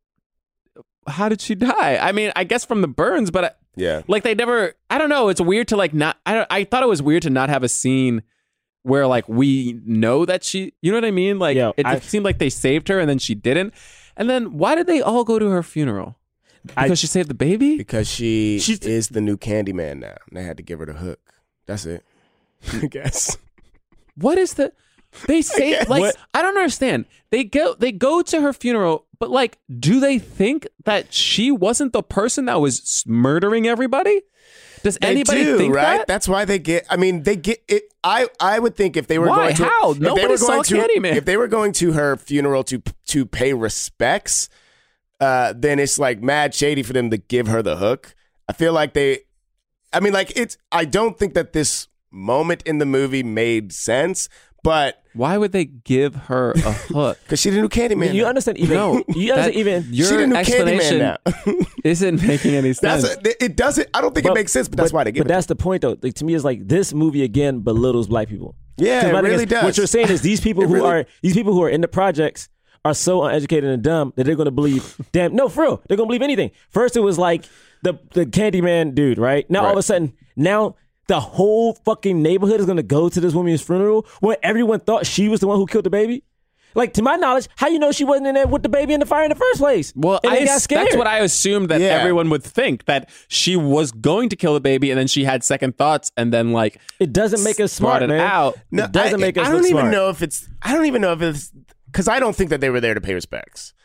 how did she die? I mean, I guess from the burns, but I, Yeah. like they never. I don't know. It's weird to like not. I don't, I thought it was weird to not have a scene where like we know that she. You know what I mean? Like Yo, it I- seemed like they saved her and then she didn't. And then why did they all go to her funeral? Because I- she saved the baby. Because she She's- is the new Candyman now. And they had to give her the hook. That's it. I guess. What is the? They say guess. like What? I don't understand. They go they go to her funeral, but like, do they think that she wasn't the person that was s- murdering everybody? Does They anybody do, think right? that? That's why they get. I mean, they get it. I I would think if they were Why? going to How? if they Nobody were saw going to Candyman. if they were going to her funeral to to pay respects, uh, then it's like mad shady for them to give her the hook. I feel like they. I mean, like it's. I don't think that this moment in the movie made sense, but Why would they give her a hook? because she the new Candyman. you now. understand? Even No, you that- understand? Even your She the new explanation Candyman now. isn't making any sense. That's a, it. Doesn't. I don't think it makes sense, but, that's why they give But it. that's the point, though. Like, to me, it's like this movie again belittles black people. Yeah, 'Cause it my thing really is, does. What you're saying is these people It who really- are these people who are in the projects are so uneducated and dumb that they're going to believe. Damn, no, for real, they're going to believe anything. First, it was like the the Candyman dude, right? Now all of Right. a sudden, now the whole fucking neighborhood is going to go to this woman's funeral when everyone thought she was the one who killed the baby. Like, to my knowledge, how you know she wasn't in there with the baby in the fire in the first place? Well, and I, they got scared. that's what I assumed that Yeah. everyone would think, that she was going to kill the baby and then she had second thoughts and then like It doesn't make us smart, smarted man. out. It doesn't I, make us I don't look even smart. know if it's. I don't even know if it's because I don't think that they were there to pay respects.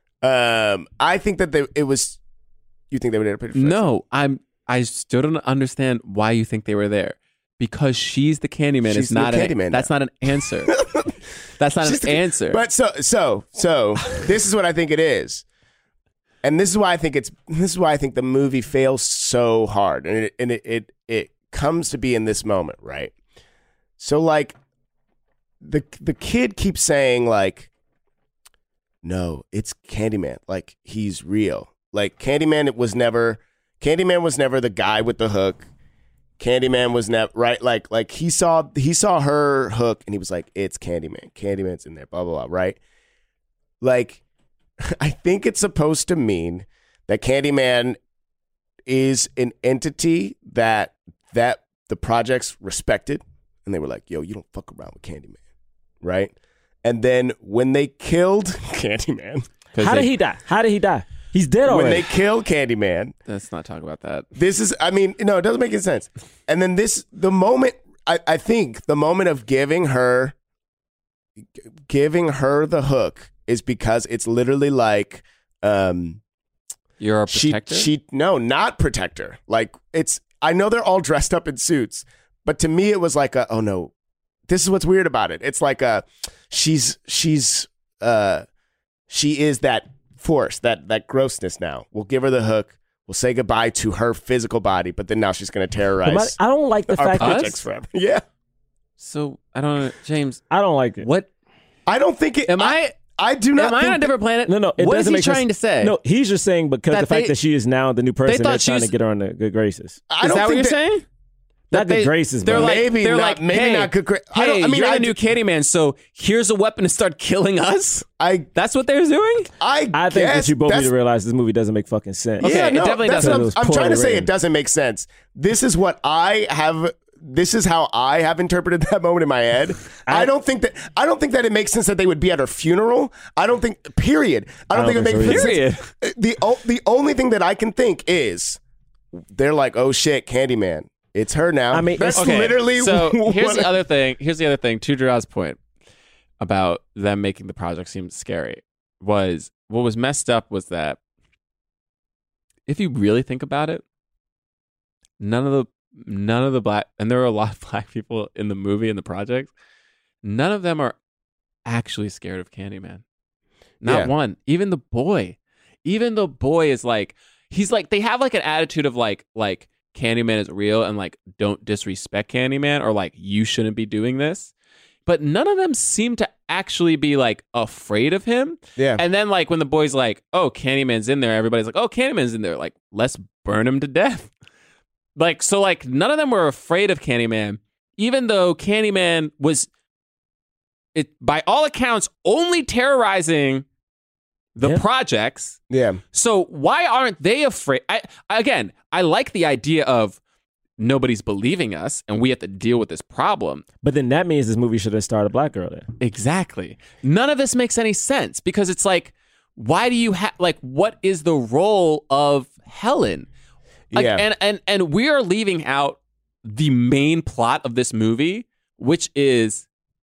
Um, I think that they. It was. You think they were there to pay respects? No, I'm. I still don't understand why you think they were there. Because she's the Candyman. She's It's the not an. Candyman That's now. not an answer. That's not She's an the- answer. But so so so this is what I think it is, and this is why I think it's. This is why I think the movie fails so hard, and it and it it, it comes to be in this moment, right? So like, the the kid keeps saying like, no, it's Candyman. Like he's real. Like Candyman, it was never. Candyman was never the guy with the hook. Candyman was never right. Like like he saw he saw her hook and he was like, it's Candyman. Candyman's in there. Blah blah blah. Right. Like, I think it's supposed to mean that Candyman is an entity that that the projects respected, and they were like, yo, you don't fuck around with Candyman, right? And then when they killed Candyman, How they- did he die? How did he die? He's dead when already. they kill Candyman, Let's not talk about that. this is, I mean, no, it doesn't make any sense. And then this, the moment, I, I think the moment of giving her, giving her the hook is because it's literally like, um, You're a she, protector. she, no, not protector. Like it's, I know they're all dressed up in suits, but to me it was like a, oh no, this is what's weird about it. It's like a, she's, she's, uh, she is that force, that that grossness now. We'll give her the hook. We'll say goodbye to her physical body, but then now she's going to But my- terrorize I don't like the our fact that projects forever. Yeah. so I don't know, James. I don't like it. What I don't think it. am I? I do not Am I think on a that- different planet? No, no. It What is doesn't he make trying sense. to say? No, he's just saying because That the fact they- that she is now the new person, thought they're she trying was- to get her on the good graces. I Is don't that what think you're that- saying? Not good graces, They're bro. like, Maybe they're not- like, maybe hey, not good gra- I Hey, don't- I mean, you're I the new do- Candyman, so here's a weapon to start killing us. I That's what they're doing. I I think guess that you both need that's- to realize this movie doesn't make fucking sense. Okay, yeah, it no, definitely that's doesn't. what It was I'm, I'm trying to poorly say. written. It doesn't make sense. This is what I have. This is how I have interpreted that moment in my head. I, I- don't think that. I don't think that it makes sense that they would be at her funeral. I don't think. Period. I don't, I don't think it think makes so either. sense. The o- the only thing that I can think is they're like, oh shit, Candyman. It's her now. I mean, that's Okay, literally. So here's what the I- other thing. Here's the other thing. To Gerard's point about them making the project seem scary was what was messed up was that if you really think about it, none of the none of the black and there were a lot of black people in the movie and the project. None of them are actually scared of Candyman. Not Yeah. one. Even the boy. Even the boy is like he's like they have like an attitude of like like Candyman is real and like don't disrespect Candyman or like you shouldn't be doing this. But none of them seem to actually be like afraid of him. Yeah. And then like when the boy's like, oh, Candyman's in there, everybody's like, oh, Candyman's in there. Like, let's burn him to death. Like, so like none of them were afraid of Candyman, even though Candyman was, it by all accounts, only terrorizing the Yeah. projects. Yeah. So why aren't they afraid? I, again, I like the idea of nobody's believing us and we have to deal with this problem. But then that means this movie should have starred a black girl then. Exactly. None of this makes any sense because it's like, why do you have, like, what is the role of Helen? Like, Yeah. And, and, and we are leaving out the main plot of this movie, which is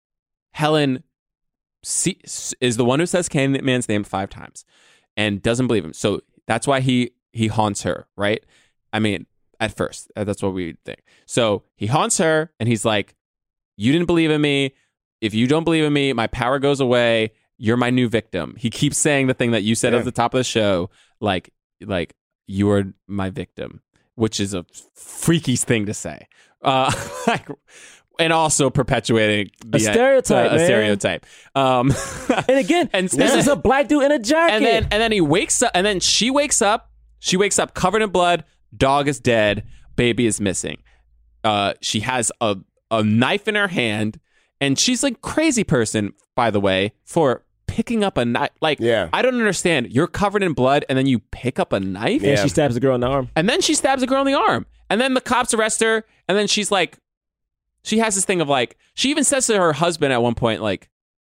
Helen see, is the one who says Candyman's name five times and doesn't believe him. So that's why he, he haunts her, right? I mean, at first, that's what we think. So he haunts her and he's like, you didn't believe in me. If you don't believe in me, my power goes away. You're my new victim. He keeps saying the thing that you said Yeah. at the top of the show, like, like you are my victim, which is a freaky thing to say. Uh, like, and also perpetuating the, A stereotype, uh, a man. stereotype. Um, And again, And- this and- is a black dude in a jacket. and then and then he wakes up, and then she wakes up. She wakes up covered in blood. Dog is dead. Baby is missing. Uh, she has a a knife in her hand, and she's like crazy person, by the way, for picking up a knife. Like, Yeah. I don't understand. You're covered in blood, and then you pick up a knife, and Yeah. she stabs the girl in the arm. and then she stabs a girl in the arm, and then the cops arrest her, and then she's like, she has this thing of like, she even says to her husband at one point, like,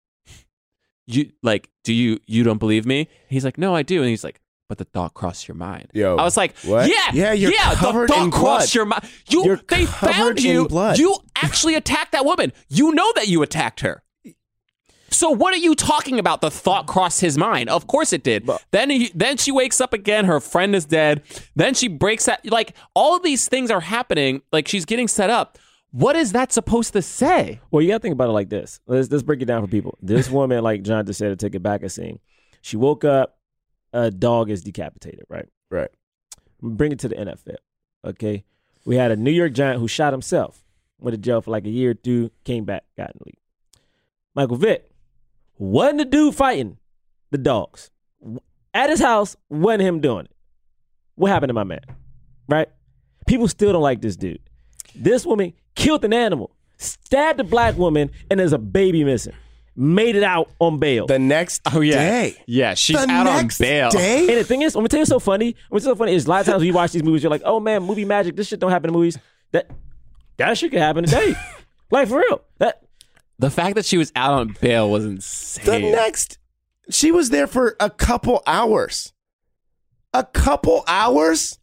you like, do you you don't believe me? He's like, no, I do, and he's like, but the thought crossed your mind. Yo, I was like, what? yeah, Yeah, you're yeah, covered the thought in crossed blood. your mind. You, You're they covered found in you. blood. You actually attacked that woman. You know that you attacked her. So what are you talking about? The thought crossed his mind. Of course it did. Then he, then she wakes up again. Her friend is dead. Then she breaks that. Like all of these things are happening. Like she's getting set up. What is that supposed to say? Well, you got to think about it like this. Let's let's break it down for people. This woman, like John just said, to take it back a scene. She woke up, a dog is decapitated, right? Right. Bring it to the N F L, okay? We had a New York Giant who shot himself, went to jail for like a year or two, came back, got in the league. Michael Vick wasn't the dude fighting the dogs. At his house, wasn't him doing it. What happened to my man, right? People still don't like this dude. This woman killed an animal, stabbed a black woman, and there's a baby missing. Made it out on bail. The next Oh yeah, day. yeah. She's The out on next bail. day? And the thing is, let me tell you so funny. What's so funny is a lot of times when you watch these movies, you're like, oh man, movie magic. This shit don't happen in movies. That that shit could happen today. Like for real. That The fact that she was out on bail was The insane. next, she was there for a couple hours. A couple hours?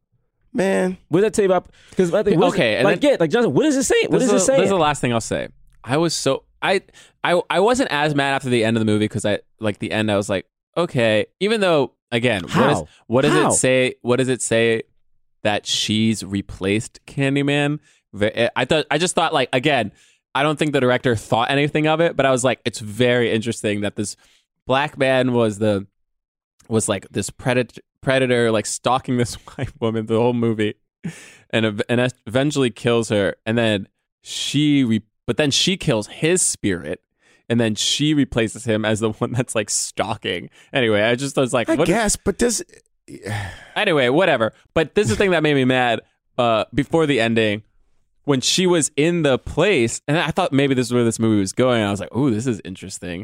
Man. what did I tell you about? Because I think Okay, and like then- yeah, like Johnson, what is it saying? What this is it is the- saying? This is the last thing I'll say. I was so I I I wasn't as mad after the end of the movie because I like the end. I was like, okay, even though again, what, is, How? what does How? it say? What does it say that she's replaced Candyman? Ve- I thought I just thought like again, I don't think the director thought anything of it, but I was like, it's very interesting that this black man was the was like this predator predator like stalking this white woman the whole movie, and ev- and eventually kills her, and then she re- but then she kills his spirit, and then she replaces him as the one that's like stalking. Anyway, I just was like, I what- guess, but does anyway, whatever. But this is the thing that made me mad. Uh, before the ending, when she was in the place, and I thought maybe this is where this movie was going. I was like, "Ooh, this is interesting."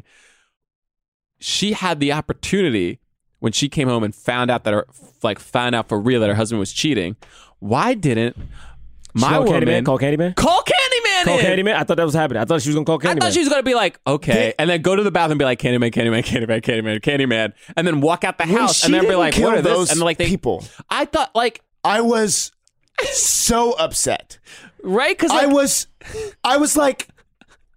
She had the opportunity when she came home and found out that her, like, found out for real that her husband was cheating. Why didn't my call woman Candyman? Call Candyman? call Candyman? Call in? Candyman? I thought that was happening. I thought she was gonna call I Candyman. thought she was gonna be like, okay, They- and then go to the bathroom and be like, Candyman, Candyman, Candyman, Candyman, Candyman, and then walk out the When house she and then be didn't like, kill what are those this? And like they, people. I thought like I was so upset. right because I was I was like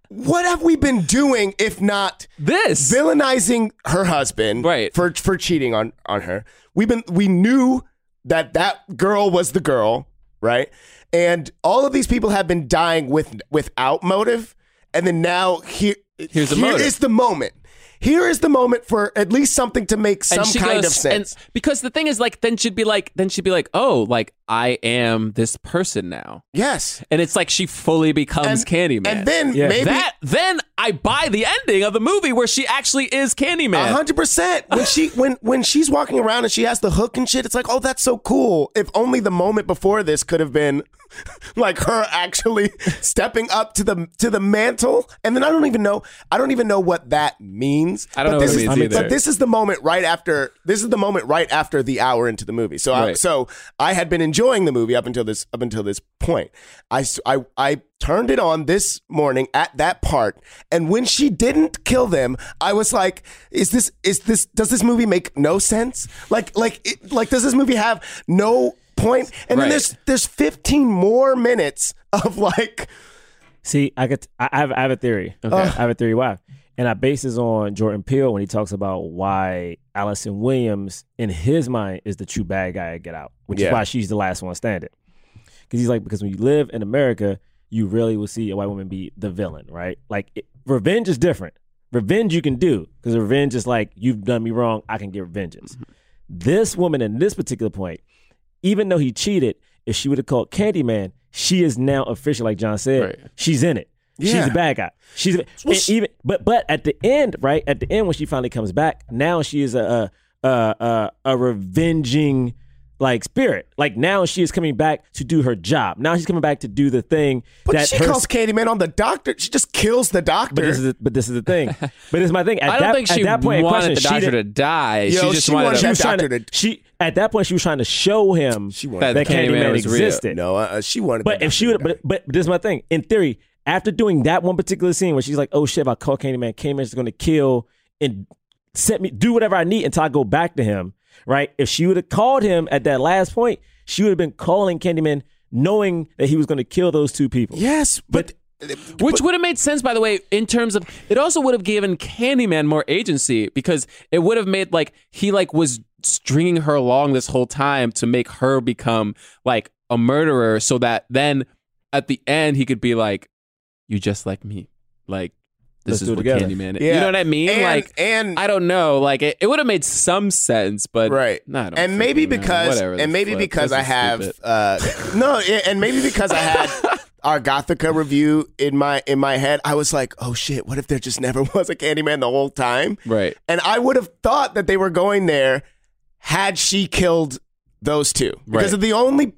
what have we been doing if not this villainizing her husband right. for for cheating on on her? We've been we knew that that girl was the girl, right? And all of these people have been dying with without motive, and then now here here's the here motive. is the moment. Here is the moment for at least something to make some kind goes, of sense. And because the thing is, like, then she'd be like, then she'd be like, oh, like I am this person now. Yes, and it's like she fully becomes and, Candyman. And then yeah. maybe that, then I buy the ending of the movie where she actually is Candyman. A hundred percent. When she when when she's walking around and she has the hook and shit, it's like, oh, that's so cool. If only the moment before this could have been like her actually stepping up to the to the mantle. And then I don't even know. I don't even know what that means. I don't but know this what it is, means either. But this is the moment right after. This is the moment right after the hour into the movie. So right. I, so I had been enjoying the movie up until this up until this point. I I I turned it on this morning at that part, and when she didn't kill them, I was like, "Is this? Is this? Does this movie make no sense? Like, like, it, like, does this movie have no point?" And right. then there's there's fifteen more minutes of like. See, I could. I have. I have a theory. Okay, uh, I have a theory why, and I base this on Jordan Peele when he talks about why Allison Williams, in his mind, is the true bad guy at Get Out, which yeah. is why she's the last one standing. Because he's like, because when you live in America, you really will see a white woman be the villain, right? Like, it, revenge is different. Revenge you can do, because revenge is like, you've done me wrong, I can get revengeance. Mm-hmm. This woman in this particular point, even though he cheated, if she would have called Candyman, she is now official, like John said. Right. She's in it. Yeah. She's a bad guy. She's a, well, she, even, but but at the end, right? At the end, when she finally comes back, now she is a a a, a, a revenging. Like spirit, like now she is coming back to do her job. Now she's coming back to do the thing. But that she her, calls Candyman on the doctor. She just kills the doctor. But this is, but this is the thing. But it's my thing. At I don't that, think she at that point, wanted question, the doctor to die. Yo, she just she wanted, wanted to, she was that trying doctor to. to. She at that point she was trying to show him she wanted that Candyman, Candyman was existed. No, uh, she wanted. But if she would, but but this is my thing. In theory, after doing that one particular scene where she's like, "Oh shit, if I call Candyman, Candyman's going to kill and set me do whatever I need until I go back to him." Right? If she would have called him at that last point, she would have been calling Candyman knowing that he was going to kill those two people. Yes, but... but which would have made sense, by the way, in terms of... It also would have given Candyman more agency because it would have made, like, he, like, was stringing her along this whole time to make her become, like, a murderer so that then at the end he could be like, you just like me. Like, this Let's is do it what together. Candyman is. Yeah. You know what I mean? And, like, and I don't know. Like, it, it would have made some sense, but right. No, I don't and maybe know. because, Whatever, and maybe flip. because This I is have, stupid. uh, no, yeah, and maybe because I had our Gothica review in my in my head, I was like, oh shit, what if there just never was a Candyman the whole time? Right. And I would have thought that they were going there had she killed those two because Right. of the only.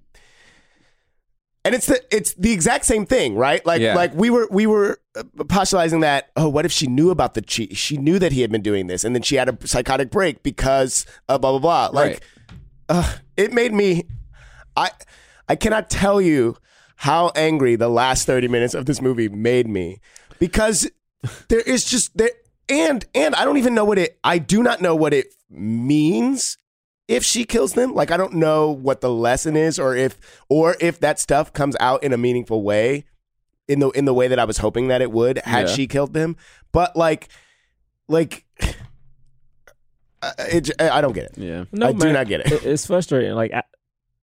And it's the it's the exact same thing, right? Like Yeah. like we were we were postulating that. Oh, what if she knew about the cheat? She knew that he had been doing this, and then she had a psychotic break because of blah blah blah. Like, Right. uh, it made me. I I cannot tell you how angry the last thirty minutes of this movie made me because there is just there and and I don't even know what it. I do not know what it means. If she kills them, like I don't know what the lesson is, or if or if that stuff comes out in a meaningful way, in the in the way that I was hoping that it would had Yeah. she killed them. But like, like, uh, it, I don't get it. Yeah. No, I do man, not get it. It's frustrating. Like, I,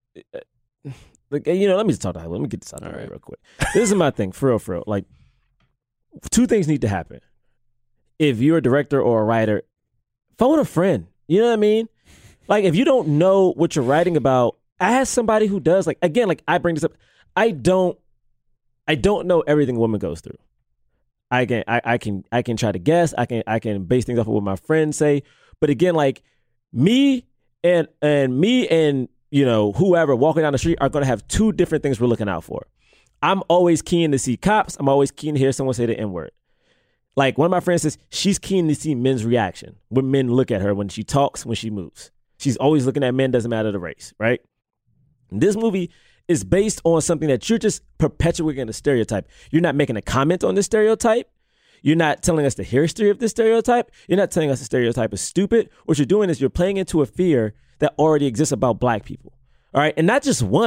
like you know, let me just talk to her. Let me get this out of the way right. real quick. This is my thing, for real, for real. Like, two things need to happen. If you're a director or a writer, phone a friend. You know what I mean? Like, if you don't know what you're writing about, ask somebody who does. Like, again, like I bring this up. I don't, I don't know everything a woman goes through. I can, I, I can, I can try to guess. I can, I can base things off of what my friends say. But again, like me and and me and you know whoever walking down the street are going to have two different things we're looking out for. I'm always keen to see cops. I'm always keen to hear someone say the N word. Like one of my friends says, she's keen to see men's reaction when men look at her when she talks, when she moves. She's always looking at men, doesn't matter the race, right? This movie is based on something that you're just perpetuating a stereotype. You're not making a comment on the stereotype. You're not telling us the history of this stereotype. You're not telling us the stereotype is stupid. What you're doing is you're playing into a fear that already exists about black people. All right. And not just one.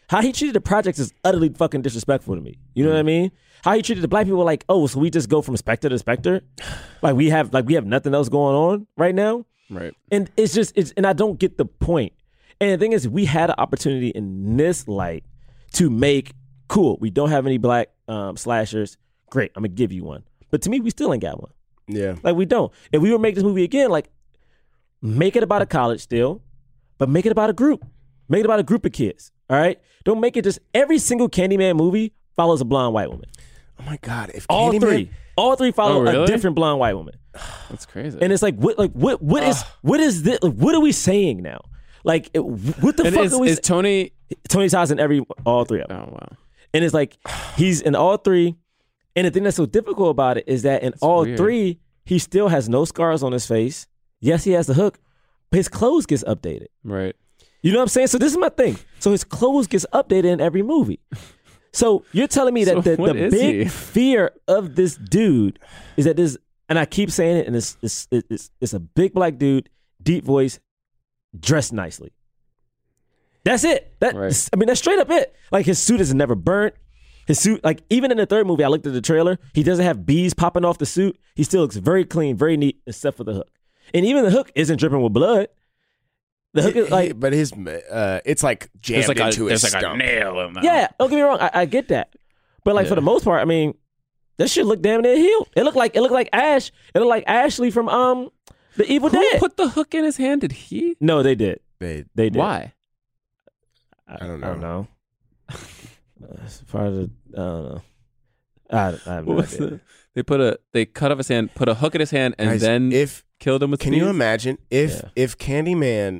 How he treated the projects is utterly fucking disrespectful to me. You know what I mean? How he treated the black people like, oh, so we just go from Spectre to Spectre? Like we have like we have nothing else going on right now? Right. And it's just it's and I don't get the point. And the thing is, we had an opportunity in this light to make cool. We don't have any black um, slashers. Great, I'm gonna give you one. But to me, we still ain't got one. Yeah. Like we don't. If we were to make this movie again, like make it about a college still, but make it about a group. Make it about a group of kids. All right? Don't make it just every single Candyman movie follows a blonde white woman. Oh my God! If all Candyman, three, all three follow Oh, really? a different blonde white woman. That's crazy. And it's like, what, like, what, what is, what is this? Like, what are we saying now? Like, it, what the And fuck is, are we? is Tony? Tony Todd's in every, all three of them. Oh wow. And it's like, he's in all three. And the thing that's so difficult about it is that in all weird. three, he still has no scars on his face. Yes, he has the hook, but his clothes gets updated. Right. You know what I'm saying? So this is my thing. So his clothes gets updated in every movie. So you're telling me that So the, what the is big he? fear of this dude is that this, and I keep saying it, and it's it's it's, it's a big black dude, deep voice, dressed nicely. That's it. That Right. I mean, that's straight up it. Like his suit is never burnt. His suit, like even in the third movie, I looked at the trailer. He doesn't have bees popping off the suit. He still looks very clean, very neat, except for the hook. And even the hook isn't dripping with blood. The hook is like, but his, uh, it's like jammed There's like a, into his there's like a stump. nail in there. yeah. Don't get me wrong. I, I get that, but like for the most part, I mean, that shit looked damn near healed. It looked like it looked like Ash. It looked like Ashley from um the Evil Who Dead. put the hook in his hand? Did he? no, they did. They, They did. Why? I, I don't I don't know. know. As far as I don't know. I, I have no What was idea. the, they put a they cut off his hand, put a hook in his hand, and Guys, then if killed him with. can you bees? imagine if Yeah. if Candyman,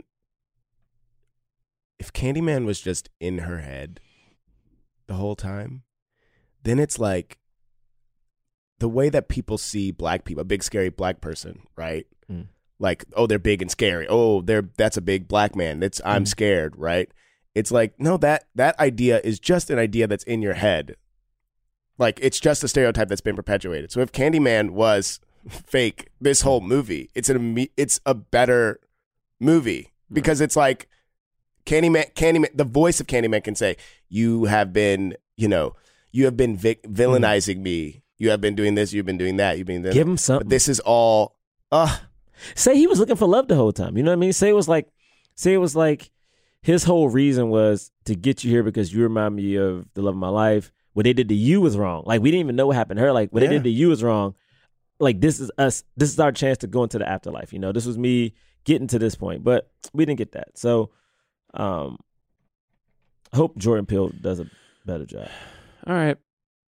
if Candyman was just in her head the whole time, then it's like the way that people see black people, a big scary black person, right? Mm. Like, oh, they're big and scary. Oh, they're that's a big black man. That's I'm Mm. scared, right? It's like, no, that that idea is just an idea that's in your head. Like, it's just a stereotype that's been perpetuated. So if Candyman was fake this whole movie, it's an imme- it's a better movie because it's like Candyman Candyman the voice of Candyman can say, you have been, you know, you have been vic- villainizing me. You have been doing this, you've been doing that, you've been doing Give that. him something. But this is all uh Say he was looking for love the whole time. You know what I mean? Say it was like, say it was like his whole reason was to get you here because you remind me of the love of my life. What they did to you was wrong. Like we didn't even know what happened to her. Like what Yeah. they did to you was wrong. Like this is us. This is our chance to go into the afterlife. You know, this was me getting to this point, but we didn't get that. So, um, I hope Jordan Peele does a better job. All right.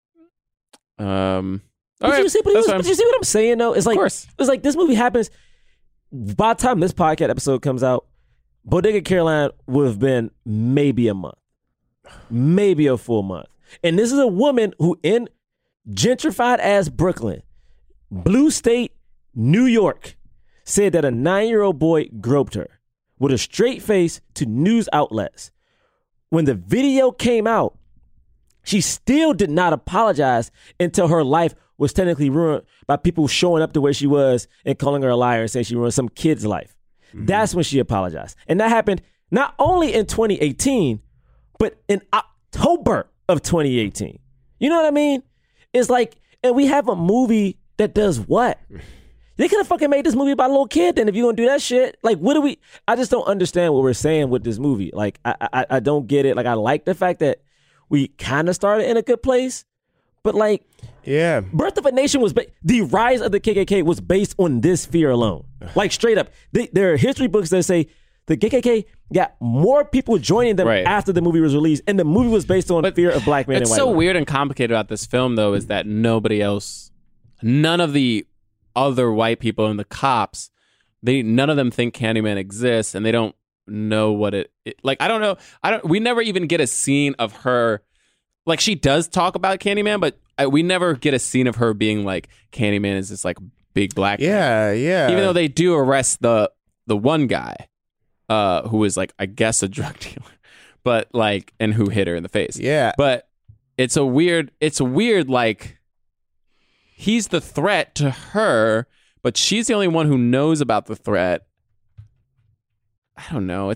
Um. All But right. you see, but, That's you, fine. but you see what I'm saying though? It's like course. it's like this movie happens. By the time this podcast episode comes out, Bodega Caroline would have been maybe a month, maybe a full month. And this is a woman who in gentrified ass Brooklyn, blue state, New York, said that a nine-year-old boy groped her with a straight face to news outlets. When the video came out, she still did not apologize until her life was technically ruined by people showing up to where she was and calling her a liar and saying she ruined some kid's life. Mm-hmm. That's when she apologized. And that happened not only in twenty eighteen, but in October of twenty eighteen. You know what I mean? It's like, and we have a movie that does what? They could have fucking made this movie about a little kid then if you're going to do that shit. Like, what do we, I just don't understand what we're saying with this movie. Like, I, I, I don't get it. Like, I like the fact that we kind of started in a good place, but like, yeah. Birth of a Nation was, ba- the rise of the K K K was based on this fear alone. Like, straight up. They, there are history books that say the K K K got more people joining them Right. after the movie was released, and the movie was based on fear of black men and It's white so women. weird and complicated about this film, though, is that nobody else, none of the other white people and the cops, they none of them think Candyman exists, and they don't know what it, it. Like, I don't know. I don't. We never even get a scene of her. Like, she does talk about Candyman, but I, we never get a scene of her being like, Candyman is this like big black. Yeah, yeah. Even though they do arrest the the one guy, uh, who was like, I guess, a drug dealer, but like, and who hit her in the face. Yeah. But it's a weird, it's a weird, like, he's the threat to her, but she's the only one who knows about the threat. I don't know. It's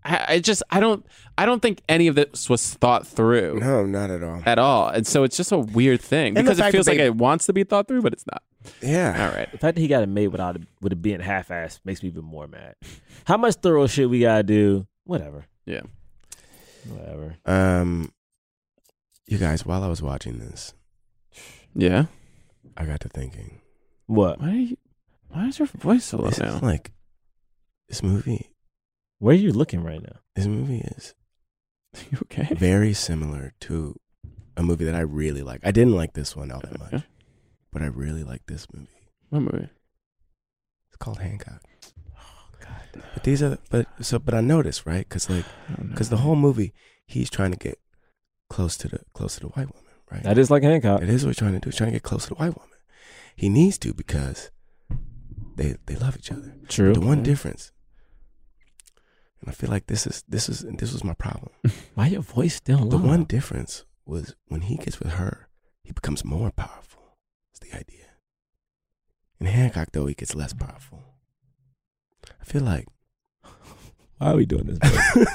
I, I just I don't I don't think any of this was thought through. No, not at all. At all. And so it's just a weird thing And because the it fact feels that like they- it wants to be thought through, but it's not. Yeah. All right. The fact that he got it made without it, with it being half-assed makes me even more mad. How much thorough shit we gotta do? Whatever. Yeah. Whatever. Um, you guys, while I was watching this, Yeah. I got to thinking. What? Why are you, why is your voice so low This now? is like this movie. Where are you looking right now? This movie is You okay? very similar to a movie that I really like. I didn't like this one all that much, Okay. but I really like this movie. What movie? It's called Hancock. But these are, the, but so, but I noticed, right? Because like, because the whole movie, he's trying to get close to the close to the white woman, right? That is like Hancock. It is what he's trying to do. He's trying to get close to the white woman. He needs to because they they love each other. True. The one difference, and I feel like this is this is and this was my problem. Why your voice still low? The one difference was when he gets with her, he becomes more powerful. That's the idea. In Hancock, though, he gets less powerful. I feel like. Why are we doing this?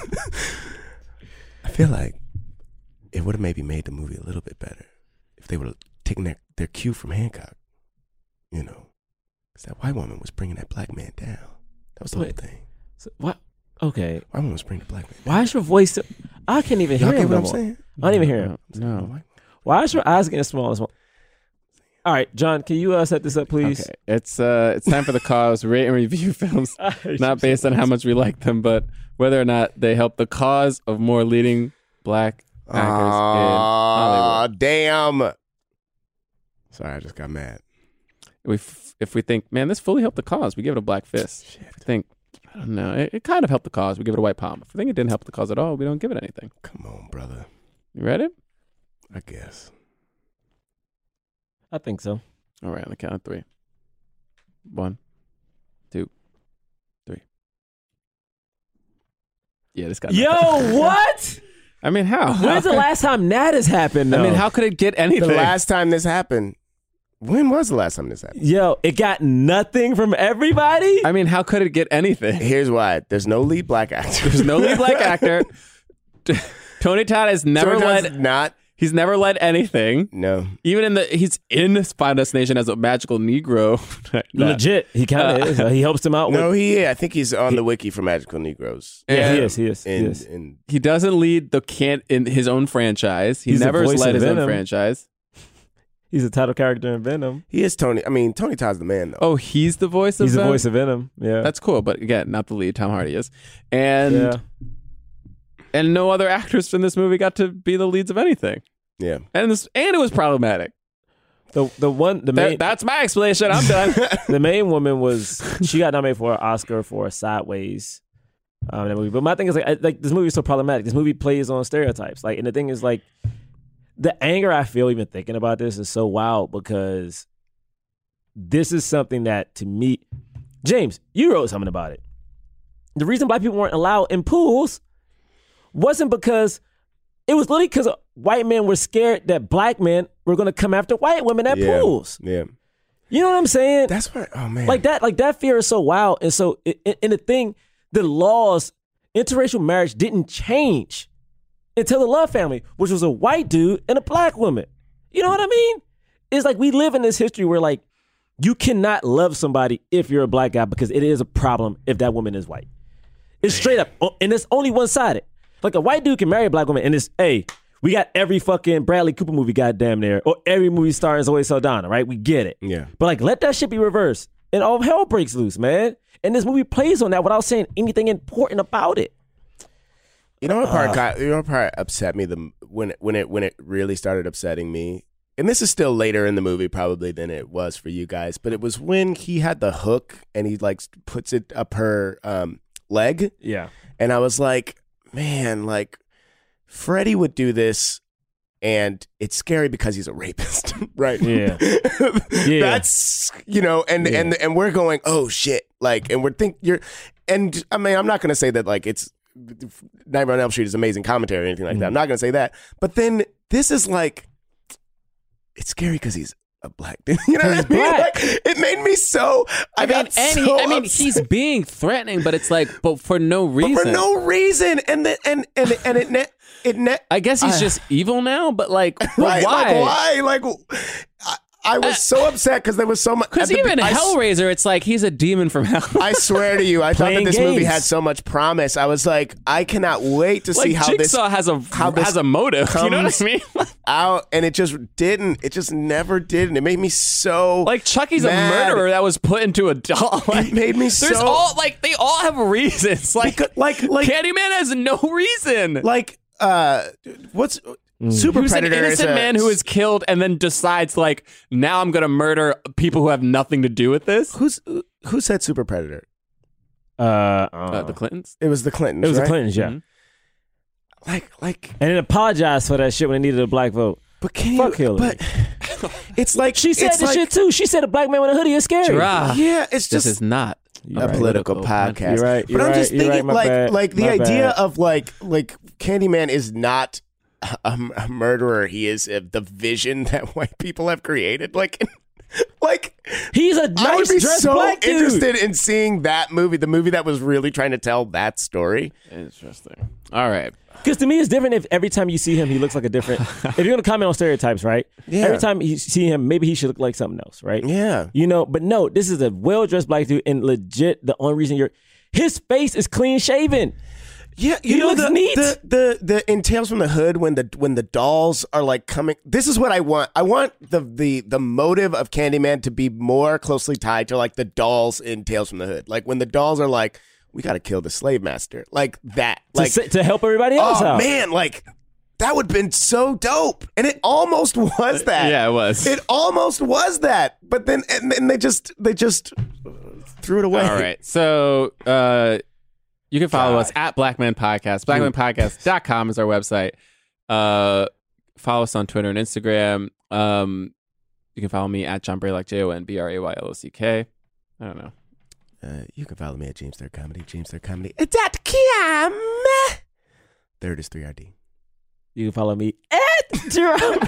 I feel like it would have maybe made the movie a little bit better if they would have taken their, their cue from Hancock. You know, because that white woman was bringing that black man down. That was the Wait. whole thing. So, what? Okay. White woman was bringing the black man down. Why is your voice? So, I can't even Y'all hear get him what no I'm more. saying? I don't even hear him. No. Why is your eyes getting smaller? and smaller? All right, John, can you uh, set this up, please? Okay. It's uh it's time for the cause. Rate and review films not based on how much we like them, but whether or not they help the cause of more leading black actors in Aw, Hollywood. damn. Sorry, I just got mad. We f- if we think, man, this fully helped the cause, we give it a black fist. If we think, I don't know, it, it kind of helped the cause, we give it a white palm. If we think it didn't help the cause at all, we don't give it anything. Come on, brother. You ready? I guess. I think so. All right, on the count of three. One, two, three. Yeah, this got Yo, nothing. what? I mean, how? When's the last time that has happened? I mean, though? how could it get anything? The last time this happened, when was the last time this happened? Yo, it got nothing from everybody? I mean, how could it get anything? Here's why. There's no lead black actor. There's no lead black actor. Tony Todd has never Tony Todd's led. not. He's never led anything. No. Even in the, he's in Final Destination as a magical Negro. Legit. He kind of Uh, is. Uh, he helps him out No, with. he. I think he's on the wiki for Magical Negroes. Yeah, he is. He is. He In, is. in, He doesn't lead the can't in his own franchise. He He's the never has voice led of his own Venom. franchise. He's a title character in Venom. he is Tony. I mean, Tony Todd's the man, though. Oh, he's the voice of He's the Venom? voice of Venom. Yeah. That's cool, but again, not the lead. Tom Hardy is, and yeah. and no other actors in this movie got to be the leads of anything. Yeah. And this and it was problematic. The the one the That- main that's my explanation. I'm done. the main woman was she got nominated for an Oscar for Sideways. Um, that movie. But my thing is like I, like this movie is so problematic. This movie plays on stereotypes. Like, and the thing is like the anger I feel even thinking about this is so wild because this is something that to me, James, you wrote something about it. The reason black people weren't allowed in pools wasn't because it was literally because white men were scared that black men were going to come after white women at Yeah. pools. Yeah. You know what I'm saying? That's what. Oh man. Like that, like that fear is so wild. And so, and and the thing, the laws, interracial marriage didn't change until the Love Family, which was a white dude and a black woman. You know what I mean? It's like we live in this history where like you cannot love somebody if you're a black guy because it is a problem if that woman is white. It's straight up, and it's only one sided. Like a white dude can marry a black woman, and it's hey, we got every fucking Bradley Cooper movie, goddamn near, or every movie starring Zoe Saldana, right? We get it. Yeah. But like, let that shit be reversed, and all hell breaks loose, man. And this movie plays on that without saying anything important about it. You know what part? got, you know what part upset me the when it, when it when it really started upsetting me, and this is still later in the movie probably than it was for you guys, but it was when he had the hook and he like puts it up her um, leg, Yeah. and I was like, man, like Freddie would do this. And it's scary because he's a rapist, right? Yeah. Yeah. That's, you know, and, Yeah. and and we're going, oh shit, like, and we're think you're, and I mean, I'm not going to say that like it's Nightmare on Elm Street is amazing commentary or anything like that. I'm not going to say that, but then this is like, it's scary because he's a black dude. You know what I mean? black. Like, it made me so. I, I mean, got and he, so I mean, upset. he's being threatening, but it's like, but for no reason. But for no reason, and the, and and and it ne- it ne- I guess he's I- just evil now, but like, but right, why? Like why? Like I, I was so upset because there was so much. Because at the- even I s- Hellraiser, it's like he's a demon from hell. I swear to you, I thought that Playing this movie games. had so much promise. I was like, I cannot wait to like see how Jigsaw this has a how this has a motive. You know what comes I mean? out, and it just didn't. It just never did, and it made me so Like Chucky's a mad. murderer that was put into a doll. Like, It made me there's so all like they all have reasons. Like like like Candyman has no reason. like uh, what's Super Who's an Predator? is innocent a- man who is killed and then decides like now I'm gonna murder people who have nothing to do with this. who's who said Super Predator? Uh, uh, Uh, the Clintons. It was the Clintons. it was right? the Clintons, yeah. Mhm. Like like, And then apologized for that shit when they needed a black vote. but can Fuck you? Hillary. But it's like She said it's the like, shit too. She said a black man with a hoodie is scary. Gerard, Yeah, it's this just is not You're a right. political podcast. You're right, you're but I'm just right, you're thinking, right, my like, bad, like the my idea bad. of like, like Candyman is not a, a murderer. He is uh, the vision that white people have created. Like, like He's a I would nice be dressed so black dude. interested in seeing that movie, the movie that was really trying to tell that story. interesting. All right. Because to me, it's different if every time you see him, he looks like a different. If you're going to comment on stereotypes, right? Yeah. Every time you see him, maybe he should look like something else, right? Yeah. You know, but no, this is a well dressed black dude, and legit, the only reason you're. His face is clean shaven. Yeah, you He know looks the, neat. The, the the in Tales from the Hood when the when the dolls are like coming. This is what I want. I want the the the motive of Candyman to be more closely tied to like the dolls in Tales from the Hood. Like when the dolls are like, we got to kill the slave master. Like that. To, Like sa- to help everybody else oh out. man, like that would have been so dope. And it almost was that. Yeah, it was. It almost was that. But then and then they just they just threw it away. All right. So uh, you can follow God. us at Blackman Podcast. blackman podcast dot com is our website. Uh, follow us on Twitter and Instagram. Um, you can follow me at John Braylock, J O N B R A Y L O C K. I don't know. Uh, you can follow me at James Third Comedy, James Third Comedy. Dot com. Third is three R D. You can follow me at Jerome.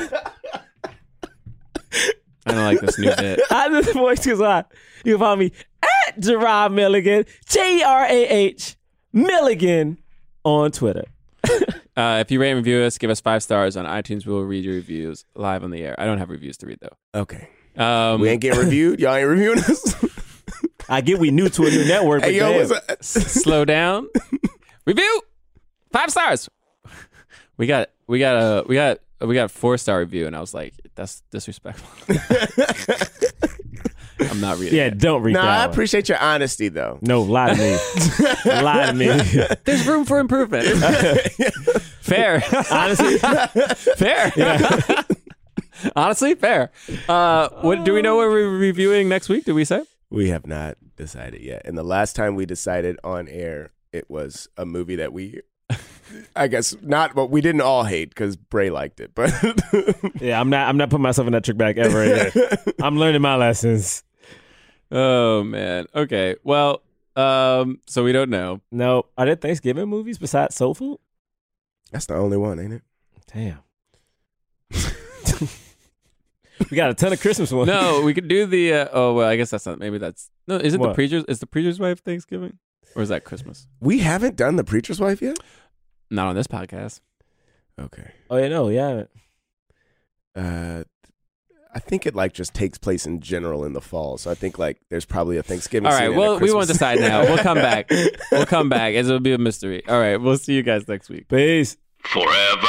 I don't like this new bit. I this voice is on. You can follow me at Gerard Milligan, J E R A H Milligan on Twitter. Uh, if you rate and review us, give us five stars on iTunes. We will read your reviews live on the air. I don't have reviews to read though. Okay. Um, We ain't getting reviewed. Y'all ain't reviewing us. I get we new to a new network, but Hey, yo, damn. what's up? slow down. Review five stars. We got we got a we got we got a four star review, and I was like, that's disrespectful. I'm not reading. Yeah, it. don't read Nah, I that one. appreciate your honesty, though. No, lie to me. Lie to me. There's room for improvement. Fair, honestly, fair. Yeah. Honestly, fair. Uh, what do we know? What we're reviewing next week? Did we say? We have not decided yet. And the last time we decided on air, it was a movie that we, I guess, not, but we didn't all hate because Bray liked it. But Yeah, I'm not. I'm not putting myself in that trick bag ever again. I'm learning my lessons. Oh man. Okay. Well, um, so we don't know. No, are there Thanksgiving movies besides Soul Food? that's the only one, ain't it? Damn. We got a ton of Christmas ones. No, we could do the. Uh, oh well, I guess that's not. Maybe that's no. Is it the What? preacher's? Is the preacher's wife Thanksgiving, or is that Christmas? We haven't done The Preacher's Wife yet? Not on this podcast. Okay. Oh yeah, no, yeah. Uh, I think it like just takes place in general in the fall. So I think like there's probably a Thanksgiving All scene right. and a Well, we won't Christmas- decide now. We'll come back. We'll come back. It'll be a mystery. All right. We'll see you guys next week. Peace. Forever.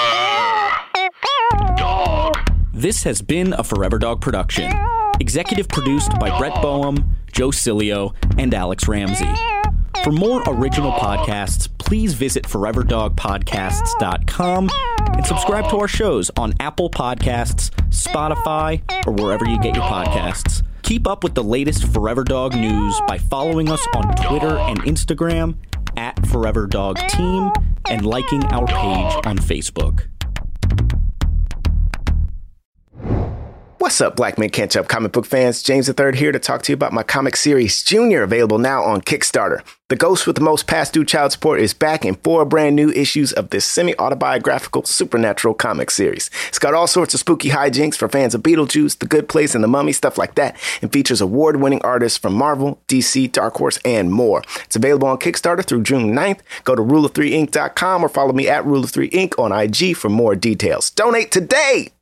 Dog. This has been a Forever Dog production. Executive produced by Brett Boehm, Joe Cilio, and Alex Ramsey. For more original podcasts, please visit forever dog podcasts dot com and subscribe to our shows on Apple Podcasts, Spotify, or wherever you get your podcasts. Keep up with the latest Forever Dog news by following us on Twitter and Instagram at Forever Dog Team and liking our page on Facebook. What's up, Black Men Can't Jump comic book fans? James the Third here to talk to you about my comic series, Junior, available now on Kickstarter. The ghost with the most past due child support is back in four brand new issues of this semi-autobiographical supernatural comic series. It's got all sorts of spooky hijinks for fans of Beetlejuice, The Good Place, and The Mummy, stuff like that, and features award-winning artists from Marvel, D C, Dark Horse, and more. It's available on Kickstarter through June ninth. Go to rule of three ink dot com or follow me at rule of three ink on I G for more details. Donate today!